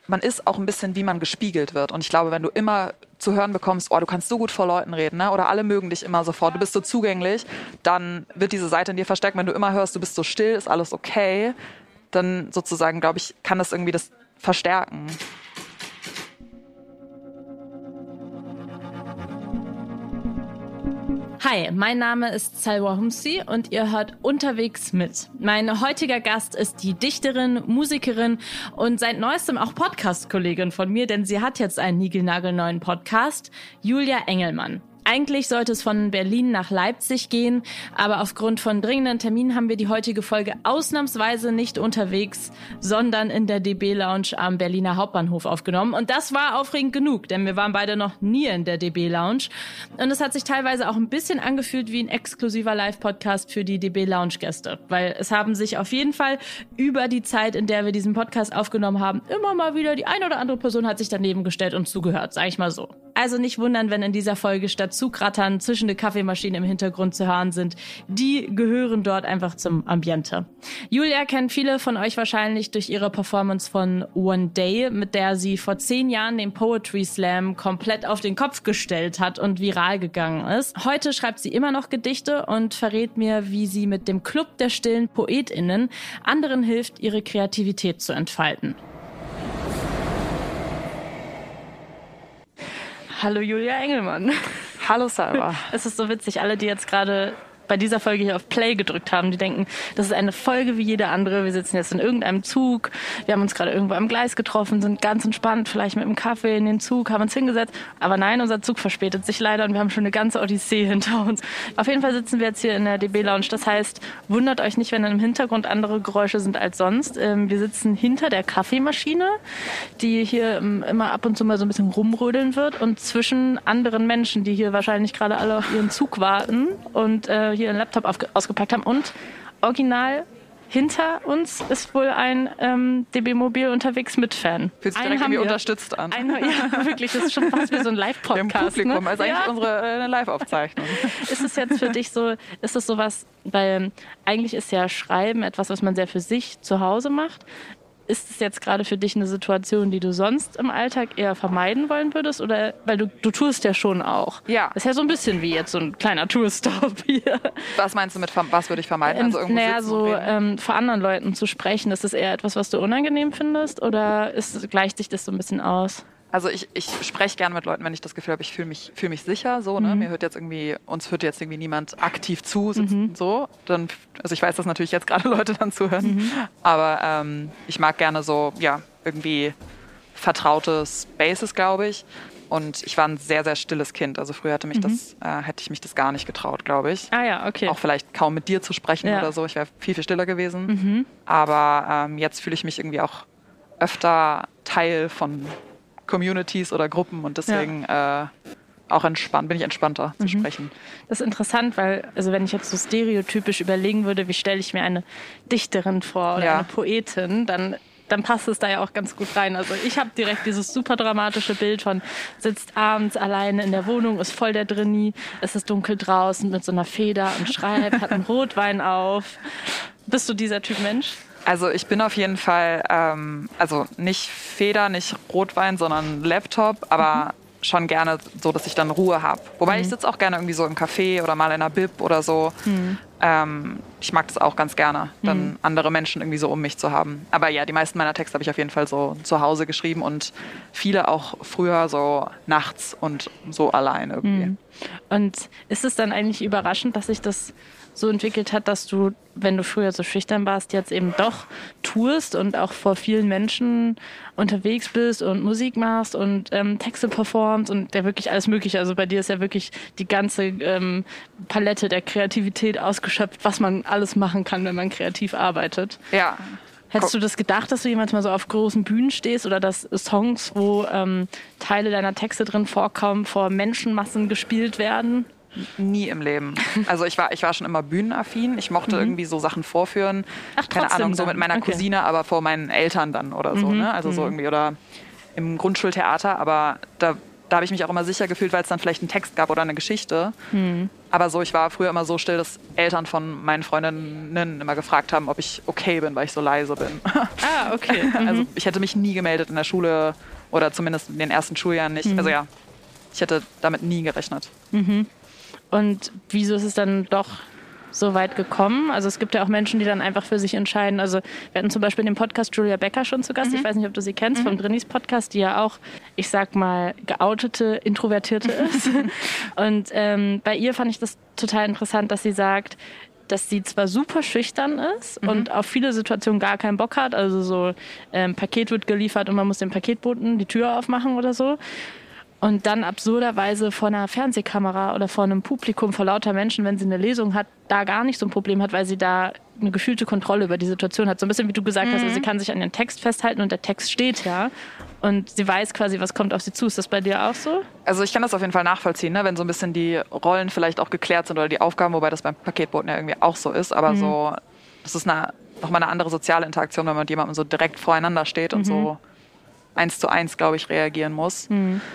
man ist auch ein bisschen, wie man gespiegelt wird. Und ich glaube, wenn du immer zu hören bekommst, oh, du kannst so gut vor Leuten reden, ne? Oder alle mögen dich immer sofort, du bist so zugänglich, dann wird diese Seite in dir verstärkt. Wenn du immer hörst, du bist so still, ist alles okay, dann sozusagen, glaube ich, kann das irgendwie das verstärken. Hi, mein Name ist Salwa Humsi und ihr hört Unterwegs mit. Mein heutiger Gast ist die Dichterin, Musikerin und seit neuestem auch Podcast-Kollegin von mir, denn sie hat jetzt einen niegelnagelneuen Podcast, Julia Engelmann. Eigentlich sollte es von Berlin nach Leipzig gehen, aber aufgrund von dringenden Terminen haben wir die heutige Folge ausnahmsweise nicht unterwegs, sondern in der DB Lounge am Berliner Hauptbahnhof aufgenommen. Und das war aufregend genug, denn wir waren beide noch nie in der DB Lounge. Und es hat sich teilweise auch ein bisschen angefühlt wie ein exklusiver Live-Podcast für die DB Lounge-Gäste, weil es haben sich auf jeden Fall über die Zeit, in der wir diesen Podcast aufgenommen haben, immer mal wieder die eine oder andere Person hat sich daneben gestellt und zugehört, sag ich mal so. Also nicht wundern, wenn in dieser Folge statt Zugrattern zischende Kaffeemaschinen im Hintergrund zu hören sind. Die gehören dort einfach zum Ambiente. Julia kennt viele von euch wahrscheinlich durch ihre Performance von One Day, mit der sie vor 10 Jahren den Poetry Slam komplett auf den Kopf gestellt hat und viral gegangen ist. Heute schreibt sie immer noch Gedichte und verrät mir, wie sie mit dem Club der stillen PoetInnen anderen hilft, ihre Kreativität zu entfalten. Hallo Julia Engelmann. Hallo Sarah. Es ist so witzig, alle, die jetzt gerade bei dieser Folge hier auf Play gedrückt haben, die denken, das ist eine Folge wie jede andere. Wir sitzen jetzt in irgendeinem Zug, wir haben uns gerade irgendwo am Gleis getroffen, sind ganz entspannt, vielleicht mit einem Kaffee in den Zug, haben uns hingesetzt. Aber nein, unser Zug verspätet sich leider und wir haben schon eine ganze Odyssee hinter uns. Auf jeden Fall sitzen wir jetzt hier in der DB Lounge. Das heißt, wundert euch nicht, wenn im Hintergrund andere Geräusche sind als sonst. Wir sitzen hinter der Kaffeemaschine, die hier immer ab und zu mal so ein bisschen rumrödeln wird und zwischen anderen Menschen, die hier wahrscheinlich gerade alle auf ihren Zug warten und hier einen Laptop ausgepackt haben. Und original hinter uns ist wohl ein DB Mobil unterwegs mit Fan. Fühlt sich direkt irgendwie unterstützt an. Ja, wirklich, das ist schon fast wie so ein Live-Podcast. Im Publikum, also eigentlich unsere Live-Aufzeichnung. Ist es jetzt für dich so, ist es sowas, weil eigentlich ist ja Schreiben etwas, was man sehr für sich zu Hause macht. Ist es jetzt gerade für dich eine Situation, die du sonst im Alltag eher vermeiden wollen würdest? Oder, weil du tust ja schon auch. Ja. Das ist ja so ein bisschen wie jetzt so ein kleiner Tourstop hier. Was meinst du mit, was würde ich vermeiden? Also irgendwo vor anderen Leuten zu sprechen, ist das eher etwas, was du unangenehm findest? Oder gleicht sich das so ein bisschen aus? Also ich spreche gerne mit Leuten, wenn ich das Gefühl habe, ich fühle mich sicher. So, ne? Uns hört jetzt irgendwie niemand aktiv zu, so. Dann, also ich weiß, dass natürlich jetzt gerade Leute dann zuhören. Aber ich mag gerne so, ja, irgendwie vertraute Spaces, glaube ich. Und ich war ein sehr, sehr stilles Kind. Also früher hätte ich mich das gar nicht getraut, glaube ich. Ah ja, okay. Auch vielleicht kaum mit dir zu sprechen oder so. Ich wäre viel, viel stiller gewesen. Aber jetzt fühle ich mich irgendwie auch öfter Teil von Communities oder Gruppen und deswegen auch bin ich entspannter zu sprechen. Das ist interessant, weil, also wenn ich jetzt so stereotypisch überlegen würde, wie stelle ich mir eine Dichterin vor oder eine Poetin, dann passt es da ja auch ganz gut rein. Also ich habe direkt dieses super dramatische Bild von sitzt abends alleine in der Wohnung, ist voll der Drini, es ist dunkel draußen mit so einer Feder und schreibt, hat einen Rotwein auf. Bist du dieser Typ Mensch? Also ich bin auf jeden Fall, also nicht Feder, nicht Rotwein, sondern Laptop, aber schon gerne so, dass ich dann Ruhe habe. Wobei ich sitze auch gerne irgendwie so im Café oder mal in einer Bib oder so. Ich mag das auch ganz gerne, dann andere Menschen irgendwie so um mich zu haben. Aber ja, die meisten meiner Texte habe ich auf jeden Fall so zu Hause geschrieben und viele auch früher so nachts und so allein irgendwie. Und ist es dann eigentlich überraschend, dass sich das so entwickelt hat, dass du, wenn du früher so schüchtern warst, jetzt eben doch tust und auch vor vielen Menschen unterwegs bist und Musik machst und Texte performst und ja wirklich alles Mögliche. Also bei dir ist ja wirklich die ganze Palette der Kreativität ausgeschöpft, was man alles machen kann, wenn man kreativ arbeitet. Ja. Hättest du das gedacht, dass du jemals mal so auf großen Bühnen stehst oder dass Songs, wo Teile deiner Texte drin vorkommen, vor Menschenmassen gespielt werden? Nie im Leben. Also ich war schon immer bühnenaffin. Ich mochte irgendwie so Sachen vorführen. Ach, keine Ahnung, so mit meiner Cousine, aber vor meinen Eltern dann oder so. Ne? Also so irgendwie oder im Grundschultheater. Aber da da habe ich mich auch immer sicher gefühlt, weil es dann vielleicht einen Text gab oder eine Geschichte. Aber so, ich war früher immer so still, dass Eltern von meinen Freundinnen immer gefragt haben, ob ich okay bin, weil ich so leise bin. Ah, okay. Also ich hätte mich nie gemeldet in der Schule oder zumindest in den ersten Schuljahren nicht. Also ja, ich hätte damit nie gerechnet. Und wieso ist es dann doch so weit gekommen? Also es gibt ja auch Menschen, die dann einfach für sich entscheiden. Also wir hatten zum Beispiel in dem Podcast Julia Becker schon zu Gast. Ich weiß nicht, ob du sie kennst, vom Drinnies Podcast, die ja auch, ich sag mal, geoutete, Introvertierte ist. Und bei ihr fand ich das total interessant, dass sie sagt, dass sie zwar super schüchtern ist und auf viele Situationen gar keinen Bock hat. Also so Paket wird geliefert und man muss dem Paketboten die Tür aufmachen oder so. Und dann absurderweise vor einer Fernsehkamera oder vor einem Publikum, vor lauter Menschen, wenn sie eine Lesung hat, da gar nicht so ein Problem hat, weil sie da eine gefühlte Kontrolle über die Situation hat. So ein bisschen, wie du gesagt hast, also sie kann sich an den Text festhalten und der Text steht ja. Und sie weiß quasi, was kommt auf sie zu. Ist das bei dir auch so? Also ich kann das auf jeden Fall nachvollziehen, ne? Wenn so ein bisschen die Rollen vielleicht auch geklärt sind oder die Aufgaben, wobei das beim Paketboten ja irgendwie auch so ist. Aber so, das ist nochmal eine andere soziale Interaktion, wenn man mit jemandem so direkt voreinander steht und so 1:1, glaube ich, reagieren muss.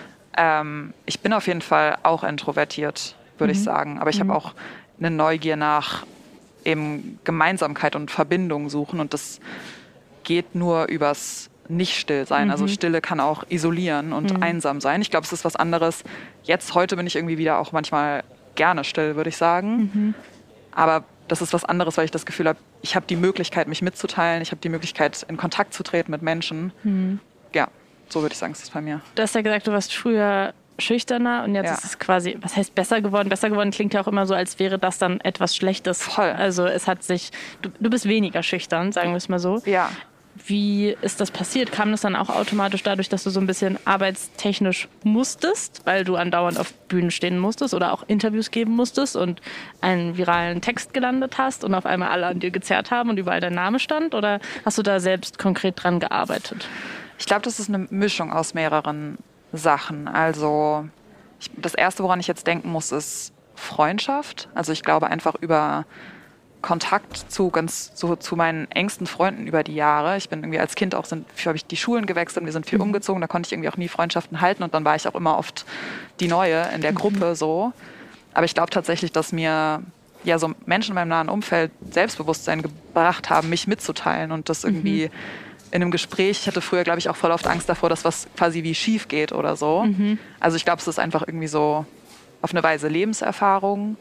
Ich bin auf jeden Fall auch introvertiert, würde ich sagen. Aber ich habe auch eine Neugier nach eben Gemeinsamkeit und Verbindung suchen. Und das geht nur übers Nicht-Still-Sein. Also Stille kann auch isolieren und einsam sein. Ich glaube, es ist was anderes. Heute bin ich irgendwie wieder auch manchmal gerne still, würde ich sagen. Aber das ist was anderes, weil ich das Gefühl habe, ich habe die Möglichkeit, mich mitzuteilen. Ich habe die Möglichkeit, in Kontakt zu treten mit Menschen. Ja. So würde ich sagen, ist das bei mir. Du hast ja gesagt, du warst früher schüchterner und jetzt ist es quasi, was heißt besser geworden? Besser geworden klingt ja auch immer so, als wäre das dann etwas Schlechtes. Voll. Also es hat sich, du bist weniger schüchtern, sagen wir es mal so. Ja. Wie ist das passiert? Kam das dann auch automatisch dadurch, dass du so ein bisschen arbeitstechnisch musstest, weil du andauernd auf Bühnen stehen musstest oder auch Interviews geben musstest und einen viralen Text gelandet hast und auf einmal alle an dir gezerrt haben und überall dein Name stand? Oder hast du da selbst konkret dran gearbeitet? Ich glaube, das ist eine Mischung aus mehreren Sachen. Also das Erste, woran ich jetzt denken muss, ist Freundschaft. Also ich glaube einfach über Kontakt zu meinen engsten Freunden über die Jahre. Ich bin irgendwie als Kind auch, habe ich die Schulen gewechselt, wir sind viel umgezogen, da konnte ich irgendwie auch nie Freundschaften halten und dann war ich auch immer oft die Neue in der Gruppe so. Aber ich glaube tatsächlich, dass mir ja so Menschen in meinem nahen Umfeld Selbstbewusstsein gebracht haben, mich mitzuteilen und das irgendwie in einem Gespräch, ich hatte früher, glaube ich, auch voll oft Angst davor, dass was quasi wie schief geht oder so. Also ich glaube, es ist einfach irgendwie so auf eine Weise Lebenserfahrung.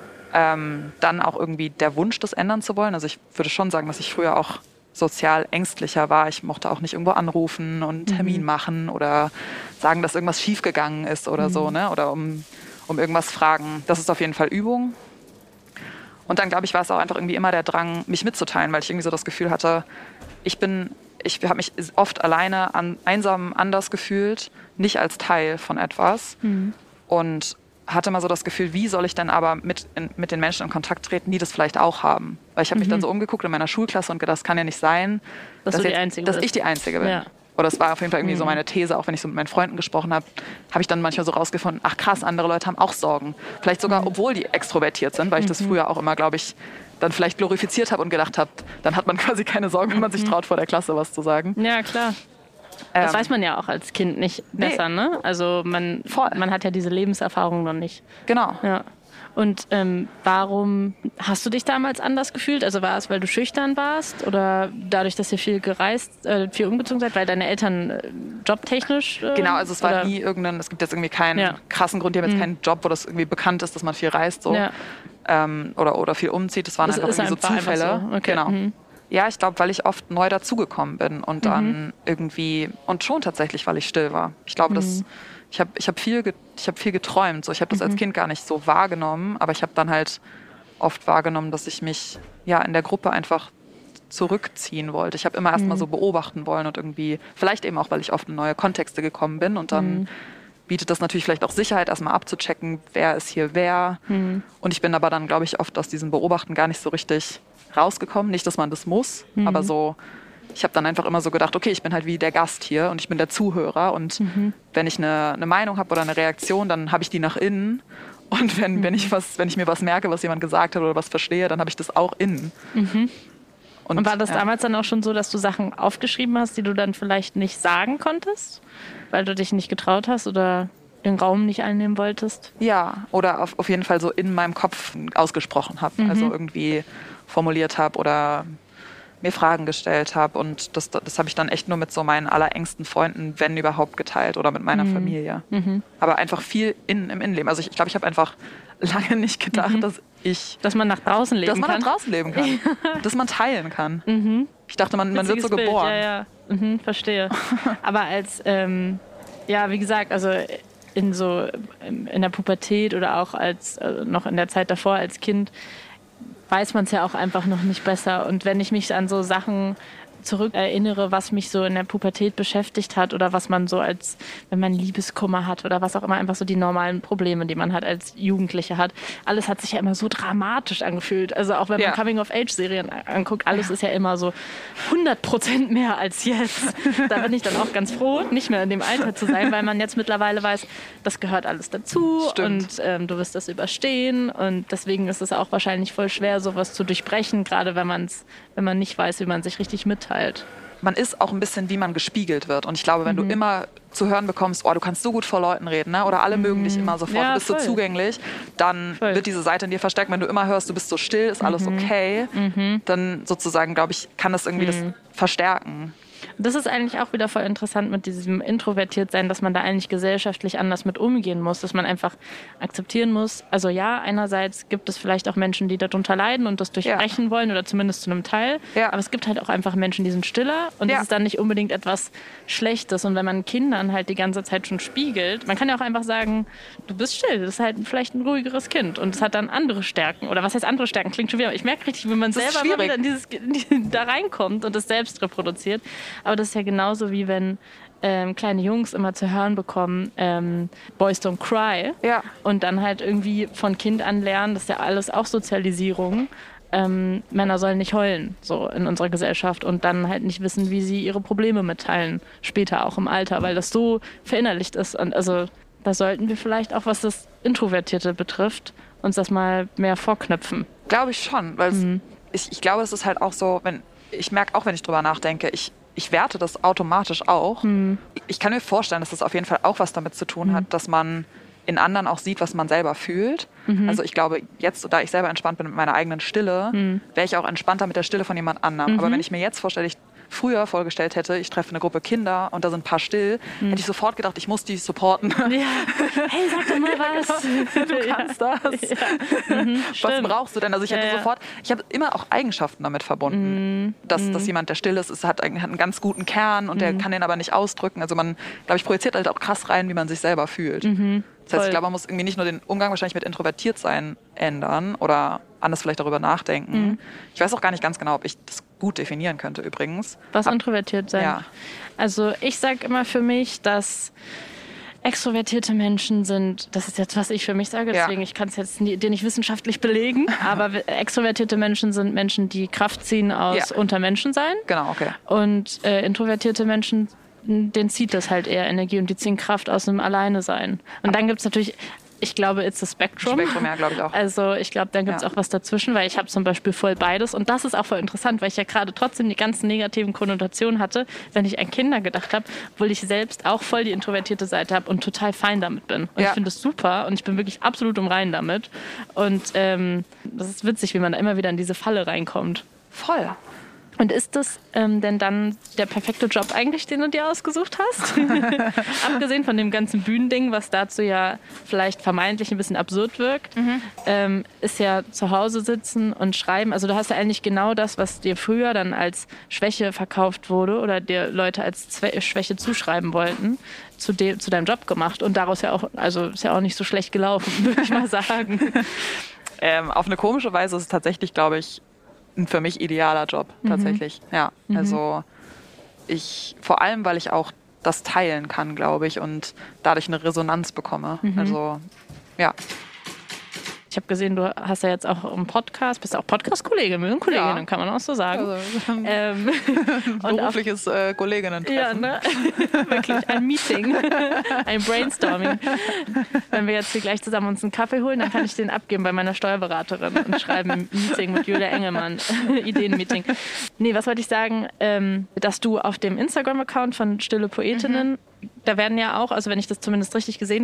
Dann auch irgendwie der Wunsch, das ändern zu wollen. Also ich würde schon sagen, dass ich früher auch sozial ängstlicher war. Ich mochte auch nicht irgendwo anrufen und einen Termin machen oder sagen, dass irgendwas schiefgegangen ist oder so, ne? Oder um irgendwas fragen. Das ist auf jeden Fall Übung. Und dann, glaube ich, war es auch einfach irgendwie immer der Drang, mich mitzuteilen, weil ich irgendwie so das Gefühl hatte, ich habe mich oft alleine, einsam, anders gefühlt, nicht als Teil von etwas. Und hatte mal so das Gefühl, wie soll ich denn aber mit den Menschen in Kontakt treten, die das vielleicht auch haben? Weil ich habe mich dann so umgeguckt in meiner Schulklasse und gedacht, das kann ja nicht sein, dass ich die Einzige bin. Ja. Oder das war auf jeden Fall irgendwie so meine These, auch wenn ich so mit meinen Freunden gesprochen habe, habe ich dann manchmal so rausgefunden, ach krass, andere Leute haben auch Sorgen. Vielleicht sogar, obwohl die extrovertiert sind, weil ich das früher auch immer, glaube ich, dann vielleicht glorifiziert habe und gedacht habe, dann hat man quasi keine Sorgen, wenn man sich traut, vor der Klasse was zu sagen. Ja, klar. Das weiß man ja auch als Kind nicht besser, ne? Also man hat ja diese Lebenserfahrung noch nicht. Genau. Ja. Und warum hast du dich damals anders gefühlt? Also war es, weil du schüchtern warst oder dadurch, dass ihr viel viel umgezogen seid, weil deine Eltern jobtechnisch? Genau, also es war nie es gibt jetzt irgendwie keinen krassen Grund, die haben jetzt keinen Job, wo das irgendwie bekannt ist, dass man viel reist so. Ja. Oder viel umzieht. Das waren einfach irgendwie so Zufälle. So. Okay. Genau. Ja, ich glaube, weil ich oft neu dazugekommen bin und dann irgendwie, und schon tatsächlich, weil ich still war. Ich glaube, ich hab viel geträumt. So. Ich habe das als Kind gar nicht so wahrgenommen, aber ich habe dann halt oft wahrgenommen, dass ich mich in der Gruppe einfach zurückziehen wollte. Ich habe immer erst mal so beobachten wollen und irgendwie, vielleicht eben auch, weil ich oft in neue Kontexte gekommen bin und dann bietet das natürlich vielleicht auch Sicherheit, erstmal abzuchecken, wer ist hier wer. Und ich bin aber dann, glaube ich, oft aus diesem Beobachten gar nicht so richtig rausgekommen. Nicht, dass man das muss, aber so, ich habe dann einfach immer so gedacht, okay, ich bin halt wie der Gast hier und ich bin der Zuhörer und wenn ich eine Meinung habe oder eine Reaktion, dann habe ich die nach innen und wenn ich mir was merke, was jemand gesagt hat oder was verstehe, dann habe ich das auch innen. Und war das damals dann auch schon so, dass du Sachen aufgeschrieben hast, die du dann vielleicht nicht sagen konntest, weil du dich nicht getraut hast oder? den Raum nicht einnehmen wolltest? Ja, oder auf jeden Fall so in meinem Kopf ausgesprochen habe. Also irgendwie formuliert habe oder mir Fragen gestellt habe. Und das habe ich dann echt nur mit so meinen allerengsten Freunden, wenn überhaupt, geteilt oder mit meiner Familie. Aber einfach viel im Innenleben. Also ich glaube, ich habe einfach lange nicht gedacht, dass man nach draußen leben kann. Dass man nach draußen leben kann. Dass man teilen kann. Ich dachte, man wird so geboren. Ja. Verstehe. Aber als, wie gesagt, also in der Pubertät oder auch als noch in der Zeit davor als Kind weiß man es ja auch einfach noch nicht besser. Und wenn ich mich an so Sachen zurückerinnere, was mich so in der Pubertät beschäftigt hat oder was man so wenn man Liebeskummer hat oder was auch immer, einfach so die normalen Probleme, die man halt als Jugendliche hat. Alles hat sich ja immer so dramatisch angefühlt. Also auch wenn man Coming-of-Age-Serien anguckt, alles ist ja immer so 100% mehr als jetzt. Da bin ich dann auch ganz froh, nicht mehr in dem Alter zu sein, weil man jetzt mittlerweile weiß, das gehört alles dazu. Stimmt. Und du wirst das überstehen und deswegen ist es auch wahrscheinlich voll schwer, sowas zu durchbrechen, gerade wenn man nicht weiß, wie man sich richtig mitteilt. Man ist auch ein bisschen, wie man gespiegelt wird. Und ich glaube, wenn du immer zu hören bekommst, du kannst so gut vor Leuten reden, ne? Oder alle mögen dich immer sofort, du bist so zugänglich, dann wird diese Seite in dir verstärkt. Wenn du immer hörst, du bist so still, ist alles okay, dann sozusagen, glaube ich, kann das irgendwie das verstärken. Das ist eigentlich auch wieder voll interessant mit diesem Introvertiertsein, dass man da eigentlich gesellschaftlich anders mit umgehen muss, dass man einfach akzeptieren muss. Also ja, einerseits gibt es vielleicht auch Menschen, die darunter leiden und das durchbrechen wollen oder zumindest zu einem Teil. Ja. Aber es gibt halt auch einfach Menschen, die sind stiller und das ist dann nicht unbedingt etwas Schlechtes. Und wenn man Kindern halt die ganze Zeit schon spiegelt, man kann ja auch einfach sagen, du bist still, das ist halt vielleicht ein ruhigeres Kind und es hat dann andere Stärken. Oder was heißt andere Stärken? Klingt schon wieder. Ich merke richtig, wie man selber mal wieder da reinkommt und das selbst reproduziert. Aber das ist ja genauso wie wenn kleine Jungs immer zu hören bekommen, Boys don't cry. Ja. Und dann halt irgendwie von Kind an lernen, das ist ja alles auch Sozialisierung. Männer sollen nicht heulen, so in unserer Gesellschaft und dann halt nicht wissen, wie sie ihre Probleme mitteilen, später auch im Alter, weil das so verinnerlicht ist. Und also da sollten wir vielleicht auch, was das Introvertierte betrifft, uns das mal mehr vorknöpfen. Glaube ich schon, weil ich glaube, es ist halt auch so, ich merke auch, wenn ich drüber nachdenke, ich werte das automatisch auch. Ich kann mir vorstellen, dass das auf jeden Fall auch was damit zu tun hat, dass man in anderen auch sieht, was man selber fühlt. Also ich glaube, jetzt, da ich selber entspannt bin mit meiner eigenen Stille, wäre ich auch entspannter mit der Stille von jemand anderem. Aber wenn ich mir jetzt vorstelle, früher vorgestellt hätte, ich treffe eine Gruppe Kinder und da sind ein paar still, hätte ich sofort gedacht, ich muss die supporten. Ja. Hey, sag doch mal was. Du kannst das. Ja. Was brauchst du denn? Also ich habe immer auch Eigenschaften damit verbunden, dass jemand, der still ist, hat einen ganz guten Kern und der kann den aber nicht ausdrücken. Also man, glaube ich, projiziert halt auch krass rein, wie man sich selber fühlt. Das heißt, ich glaube, man muss irgendwie nicht nur den Umgang wahrscheinlich mit Introvertiertsein ändern oder anders vielleicht darüber nachdenken. Ich weiß auch gar nicht ganz genau, ob ich das gut definieren könnte übrigens. Was introvertiert sein? Ja. Also ich sage immer für mich, dass extrovertierte Menschen sind, das ist jetzt, was ich für mich sage, deswegen ich kann es jetzt dir nicht wissenschaftlich belegen, aber extrovertierte Menschen sind Menschen, die Kraft ziehen aus unter Menschen sein. Genau, okay. Und introvertierte Menschen, denen zieht das halt eher Energie und die ziehen Kraft aus dem Alleine sein. Und dann gibt es natürlich, ich glaube, it's a spectrum. Spektrum, ja, glaube ich auch. Also ich glaube, dann gibt es auch was dazwischen, weil ich habe zum Beispiel voll beides. Und das ist auch voll interessant, weil ich ja gerade trotzdem die ganzen negativen Konnotationen hatte, wenn ich an Kinder gedacht habe, obwohl ich selbst auch voll die introvertierte Seite habe und total fein damit bin. Und ich finde es super und ich bin wirklich absolut im Reinen damit. Und das ist witzig, wie man da immer wieder in diese Falle reinkommt. Voll. Und ist das denn dann der perfekte Job eigentlich, den du dir ausgesucht hast? Abgesehen von dem ganzen Bühnending, was dazu ja vielleicht vermeintlich ein bisschen absurd wirkt, ist ja zu Hause sitzen und schreiben. Also du hast ja eigentlich genau das, was dir früher dann als Schwäche verkauft wurde oder dir Leute als Schwäche zuschreiben wollten, zu deinem Job gemacht. Und daraus ja auch, also ist ja auch nicht so schlecht gelaufen, würde ich mal sagen. Auf eine komische Weise ist es tatsächlich, glaube ich, ein für mich idealer Job, tatsächlich. Ja, also vor allem, weil ich auch das teilen kann, glaube ich, und dadurch eine Resonanz bekomme. Also, ja. Ich habe gesehen, du hast ja jetzt auch einen Podcast, bist auch Podcast-Kollegin, wir sind Kolleginnen, kann man auch so sagen. Also, berufliches Kolleginnen-Treffen. Ja, ne? Wirklich, ein Meeting, ein Brainstorming. Wenn wir jetzt hier gleich zusammen uns einen Kaffee holen, dann kann ich den abgeben bei meiner Steuerberaterin und schreiben ein Meeting mit Julia Engelmann, Ideenmeeting. Nee, was wollte ich sagen, dass du auf dem Instagram-Account von Stille Poetinnen, da werden ja auch, also wenn ich das zumindest richtig gesehen habe,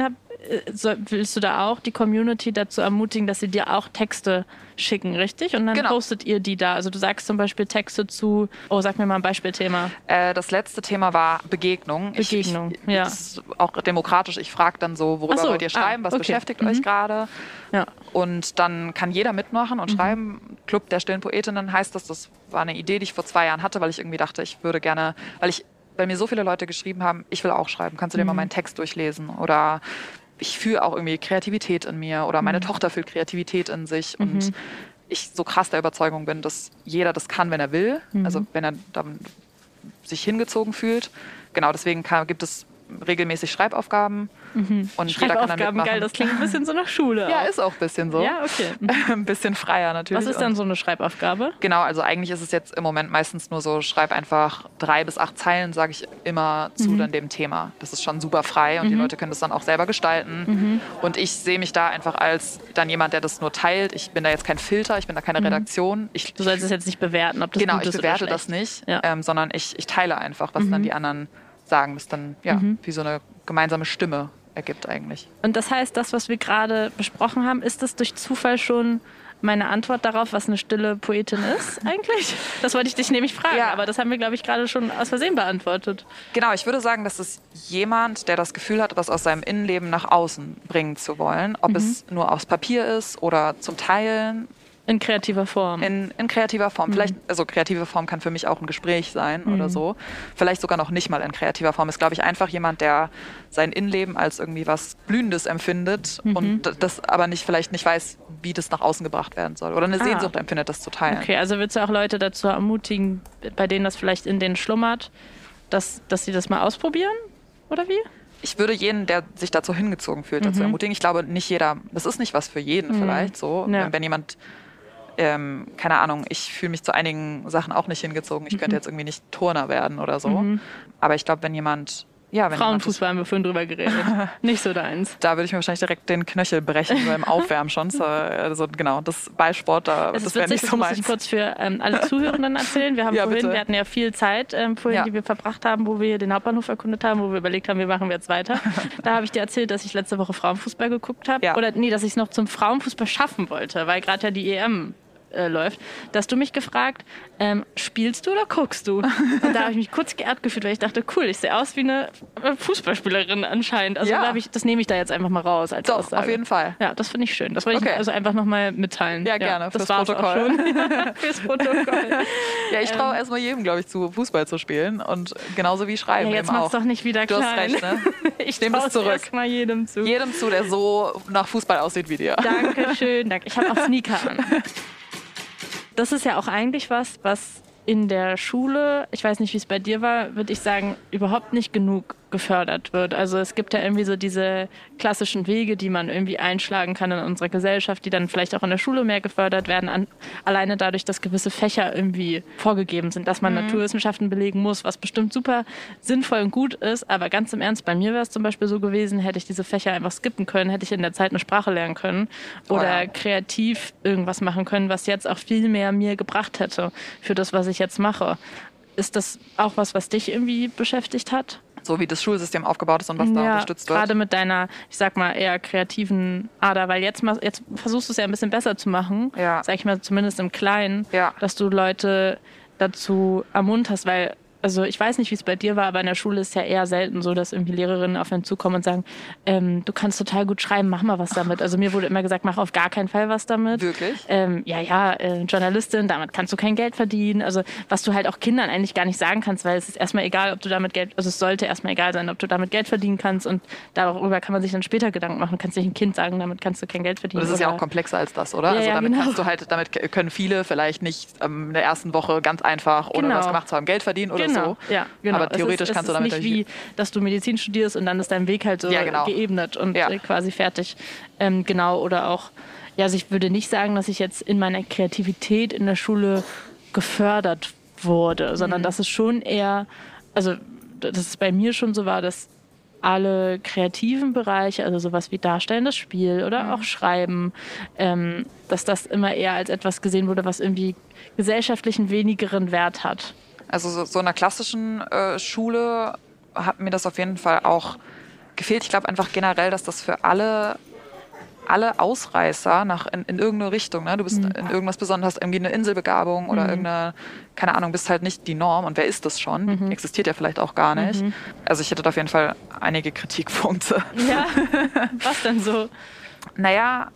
willst du da auch die Community dazu ermutigen, dass sie dir auch Texte schicken, richtig? Und dann postet ihr die da. Also du sagst zum Beispiel Texte zu, sag mir mal ein Beispielthema. Das letzte Thema war Begegnung. Begegnung, das ist auch demokratisch. Ich frage dann so, worüber wollt ihr schreiben, was beschäftigt euch gerade? Ja. Und dann kann jeder mitmachen und schreiben. Club der stillen Poetinnen heißt das. Das war eine Idee, die ich vor 2 Jahren hatte, weil ich irgendwie dachte, ich würde gerne, weil mir so viele Leute geschrieben haben, ich will auch schreiben, kannst du dir mal meinen Text durchlesen? Oder ich fühle auch irgendwie Kreativität in mir oder meine Tochter fühlt Kreativität in sich und ich so krass der Überzeugung bin, dass jeder das kann, wenn er will, also wenn er dann sich hingezogen fühlt. Genau, deswegen gibt es regelmäßig Schreibaufgaben. Und Schreibaufgaben, geil, das klingt ein bisschen so nach Schule. Ja, ist auch ein bisschen so. Ja, okay. Ein bisschen freier natürlich. Was ist dann so eine Schreibaufgabe? Genau, also eigentlich ist es jetzt im Moment meistens nur so, schreib einfach 3 bis 8 Zeilen, sage ich immer, zu dann dem Thema. Das ist schon super frei und die Leute können das dann auch selber gestalten. Und ich sehe mich da einfach als dann jemand, der das nur teilt. Ich bin da jetzt kein Filter, ich bin da keine Redaktion. Du sollst es jetzt nicht bewerten, ob das gut ist oder schlecht. Genau, ich bewerte das nicht, sondern ich teile einfach, was dann die anderen sagen. Das dann wie so eine gemeinsame Stimme ergibt eigentlich. Und das heißt, das, was wir gerade besprochen haben, ist das durch Zufall schon meine Antwort darauf, was eine stille Poetin ist eigentlich? Das wollte ich dich nämlich fragen, aber das haben wir, glaube ich, gerade schon aus Versehen beantwortet. Genau, ich würde sagen, das ist jemand, der das Gefühl hat, was aus seinem Innenleben nach außen bringen zu wollen. Ob es nur aufs Papier ist oder zum Teilen. In kreativer Form. In kreativer Form. Vielleicht, also kreative Form kann für mich auch ein Gespräch sein oder so. Vielleicht sogar noch nicht mal in kreativer Form. Ist, glaube ich, einfach jemand, der sein Innenleben als irgendwie was Blühendes empfindet und das aber vielleicht nicht weiß, wie das nach außen gebracht werden soll. Oder eine Sehnsucht empfindet, das zu teilen. Okay, also willst du auch Leute dazu ermutigen, bei denen das vielleicht in denen schlummert, dass sie das mal ausprobieren? Oder wie? Ich würde jeden, der sich dazu hingezogen fühlt, dazu ermutigen. Ich glaube, nicht jeder, das ist nicht was für jeden vielleicht so. Ja. Wenn jemand keine Ahnung, ich fühle mich zu einigen Sachen auch nicht hingezogen. Ich könnte jetzt irgendwie nicht Turner werden oder so. Aber ich glaube, wenn jemand... Frauenfußball haben wir vorhin drüber geredet. Nicht so deins. Da würde ich mir wahrscheinlich direkt den Knöchel brechen, so im Aufwärmen schon. Also genau, das Ballsport, das wäre nicht so meins. Das muss ich kurz für alle Zuhörenden erzählen. Wir hatten ja viel Zeit die wir verbracht haben, wo wir den Hauptbahnhof erkundet haben, wo wir überlegt haben, wie machen wir jetzt weiter. Da habe ich dir erzählt, dass ich letzte Woche Frauenfußball geguckt habe. Ja. Dass ich es noch zum Frauenfußball schaffen wollte, weil gerade ja die EM läuft, da hast du mich gefragt, spielst du oder guckst du? Und da habe ich mich kurz geehrt gefühlt, weil ich dachte, cool, ich sehe aus wie eine Fußballspielerin anscheinend. Also das nehme ich da jetzt einfach mal raus als Doch, Aussage. Auf jeden Fall. Ja, das finde ich schön. Das wollte ich also einfach nochmal mitteilen. Ja, gerne, das fürs Protokoll. Fürs Protokoll. Ja, ich traue erstmal jedem, glaube ich, zu, Fußball zu spielen und genauso wie Schreiben jetzt mach's doch nicht wieder klein. Du hast recht, ne? Ich nehme es zurück. Erstmal jedem zu. Jedem zu, der so nach Fußball aussieht wie dir. Dankeschön, danke. Ich habe auch Sneaker an. Das ist ja auch eigentlich was in der Schule, ich weiß nicht, wie es bei dir war, würde ich sagen, überhaupt nicht genug gefördert wird. Also es gibt ja irgendwie so diese klassischen Wege, die man irgendwie einschlagen kann in unserer Gesellschaft, die dann vielleicht auch in der Schule mehr gefördert werden, alleine dadurch, dass gewisse Fächer irgendwie vorgegeben sind, dass man Naturwissenschaften belegen muss, was bestimmt super sinnvoll und gut ist, aber ganz im Ernst, bei mir wäre es zum Beispiel so gewesen, hätte ich diese Fächer einfach skippen können, hätte ich in der Zeit eine Sprache lernen können oder kreativ irgendwas machen können, was jetzt auch viel mehr mir gebracht hätte für das, was ich jetzt mache. Ist das auch was dich irgendwie beschäftigt hat? So wie das Schulsystem aufgebaut ist und was da unterstützt wird. Gerade mit deiner, ich sag mal, eher kreativen Ader, weil jetzt versuchst du es ja ein bisschen besser zu machen, sag ich mal, zumindest im Kleinen, dass du Leute dazu ermunterst, weil, also ich weiß nicht, wie es bei dir war, aber in der Schule ist ja eher selten so, dass irgendwie Lehrerinnen auf einen zukommen und sagen, du kannst total gut schreiben, mach mal was damit. Also mir wurde immer gesagt, mach auf gar keinen Fall was damit. Wirklich? Journalistin, damit kannst du kein Geld verdienen. Also was du halt auch Kindern eigentlich gar nicht sagen kannst, weil es ist erstmal egal, ob du damit Geld, also es sollte erstmal egal sein, ob du damit Geld verdienen kannst und darüber kann man sich dann später Gedanken machen. Du kannst nicht ein Kind sagen, damit kannst du kein Geld verdienen. Und das ist ja auch komplexer als das, oder? Ja, damit können viele vielleicht nicht in der ersten Woche ganz einfach, ohne was gemacht zu haben, Geld verdienen oder so. Ja, genau. Aber theoretisch kannst du damit... Es ist nicht wie, dass du Medizin studierst und dann ist dein Weg halt so geebnet und quasi fertig. Oder auch, also ich würde nicht sagen, dass ich jetzt in meiner Kreativität in der Schule gefördert wurde, sondern dass es schon eher, also dass es bei mir schon so war, dass alle kreativen Bereiche, also sowas wie darstellendes Spiel oder auch Schreiben, dass das immer eher als etwas gesehen wurde, was irgendwie gesellschaftlichen wenigeren Wert hat. Also so in einer klassischen Schule hat mir das auf jeden Fall auch gefehlt. Ich glaube einfach generell, dass das für alle Ausreißer in irgendeine Richtung, ne? Du bist in irgendwas Besonderes, hast irgendwie eine Inselbegabung oder irgendeine, keine Ahnung, bist halt nicht die Norm. Und wer ist das schon? Existiert ja vielleicht auch gar nicht. Also ich hätte da auf jeden Fall einige Kritikpunkte. Ja, was denn so? Naja,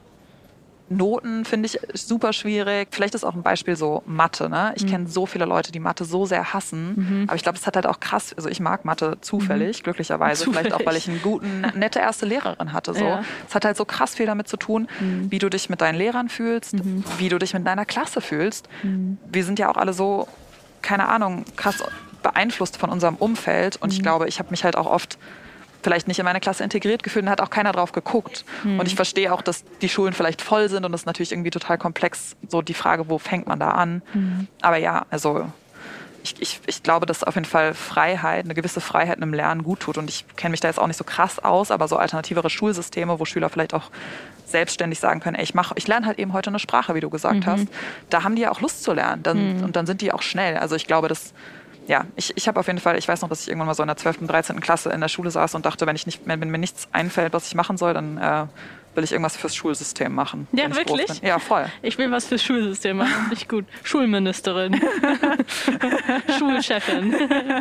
Noten finde ich super schwierig. Vielleicht ist auch ein Beispiel so Mathe. Ne? Ich kenne so viele Leute, die Mathe so sehr hassen. Aber ich glaube, es hat halt auch krass, also ich mag Mathe zufällig, glücklicherweise. Vielleicht auch, weil ich eine nette erste Lehrerin hatte. So. Ja. Es hat halt so krass viel damit zu tun, wie du dich mit deinen Lehrern fühlst, wie du dich mit deiner Klasse fühlst. Wir sind ja auch alle so, keine Ahnung, krass beeinflusst von unserem Umfeld. Und ich glaube, ich habe mich halt auch oft vielleicht nicht in meine Klasse integriert gefühlt und hat auch keiner drauf geguckt. Und ich verstehe auch, dass die Schulen vielleicht voll sind und das ist natürlich irgendwie total komplex, so die Frage, wo fängt man da an? Aber ja, also ich glaube, dass auf jeden Fall Freiheit, eine gewisse Freiheit im Lernen gut tut. Und ich kenne mich da jetzt auch nicht so krass aus, aber so alternativere Schulsysteme, wo Schüler vielleicht auch selbstständig sagen können, ey, ich lerne halt eben heute eine Sprache, wie du gesagt hast. Da haben die ja auch Lust zu lernen und dann sind die auch schnell. Also ich glaube, dass ja, ich habe auf jeden Fall, ich weiß noch, dass ich irgendwann mal so in der 12., 13. Klasse in der Schule saß und dachte, wenn mir nichts einfällt, was ich machen soll, dann will ich irgendwas fürs Schulsystem machen. Ja, wirklich? Ja, voll. Ich will was fürs Schulsystem machen. Nicht gut. Schulministerin. Schulchefin.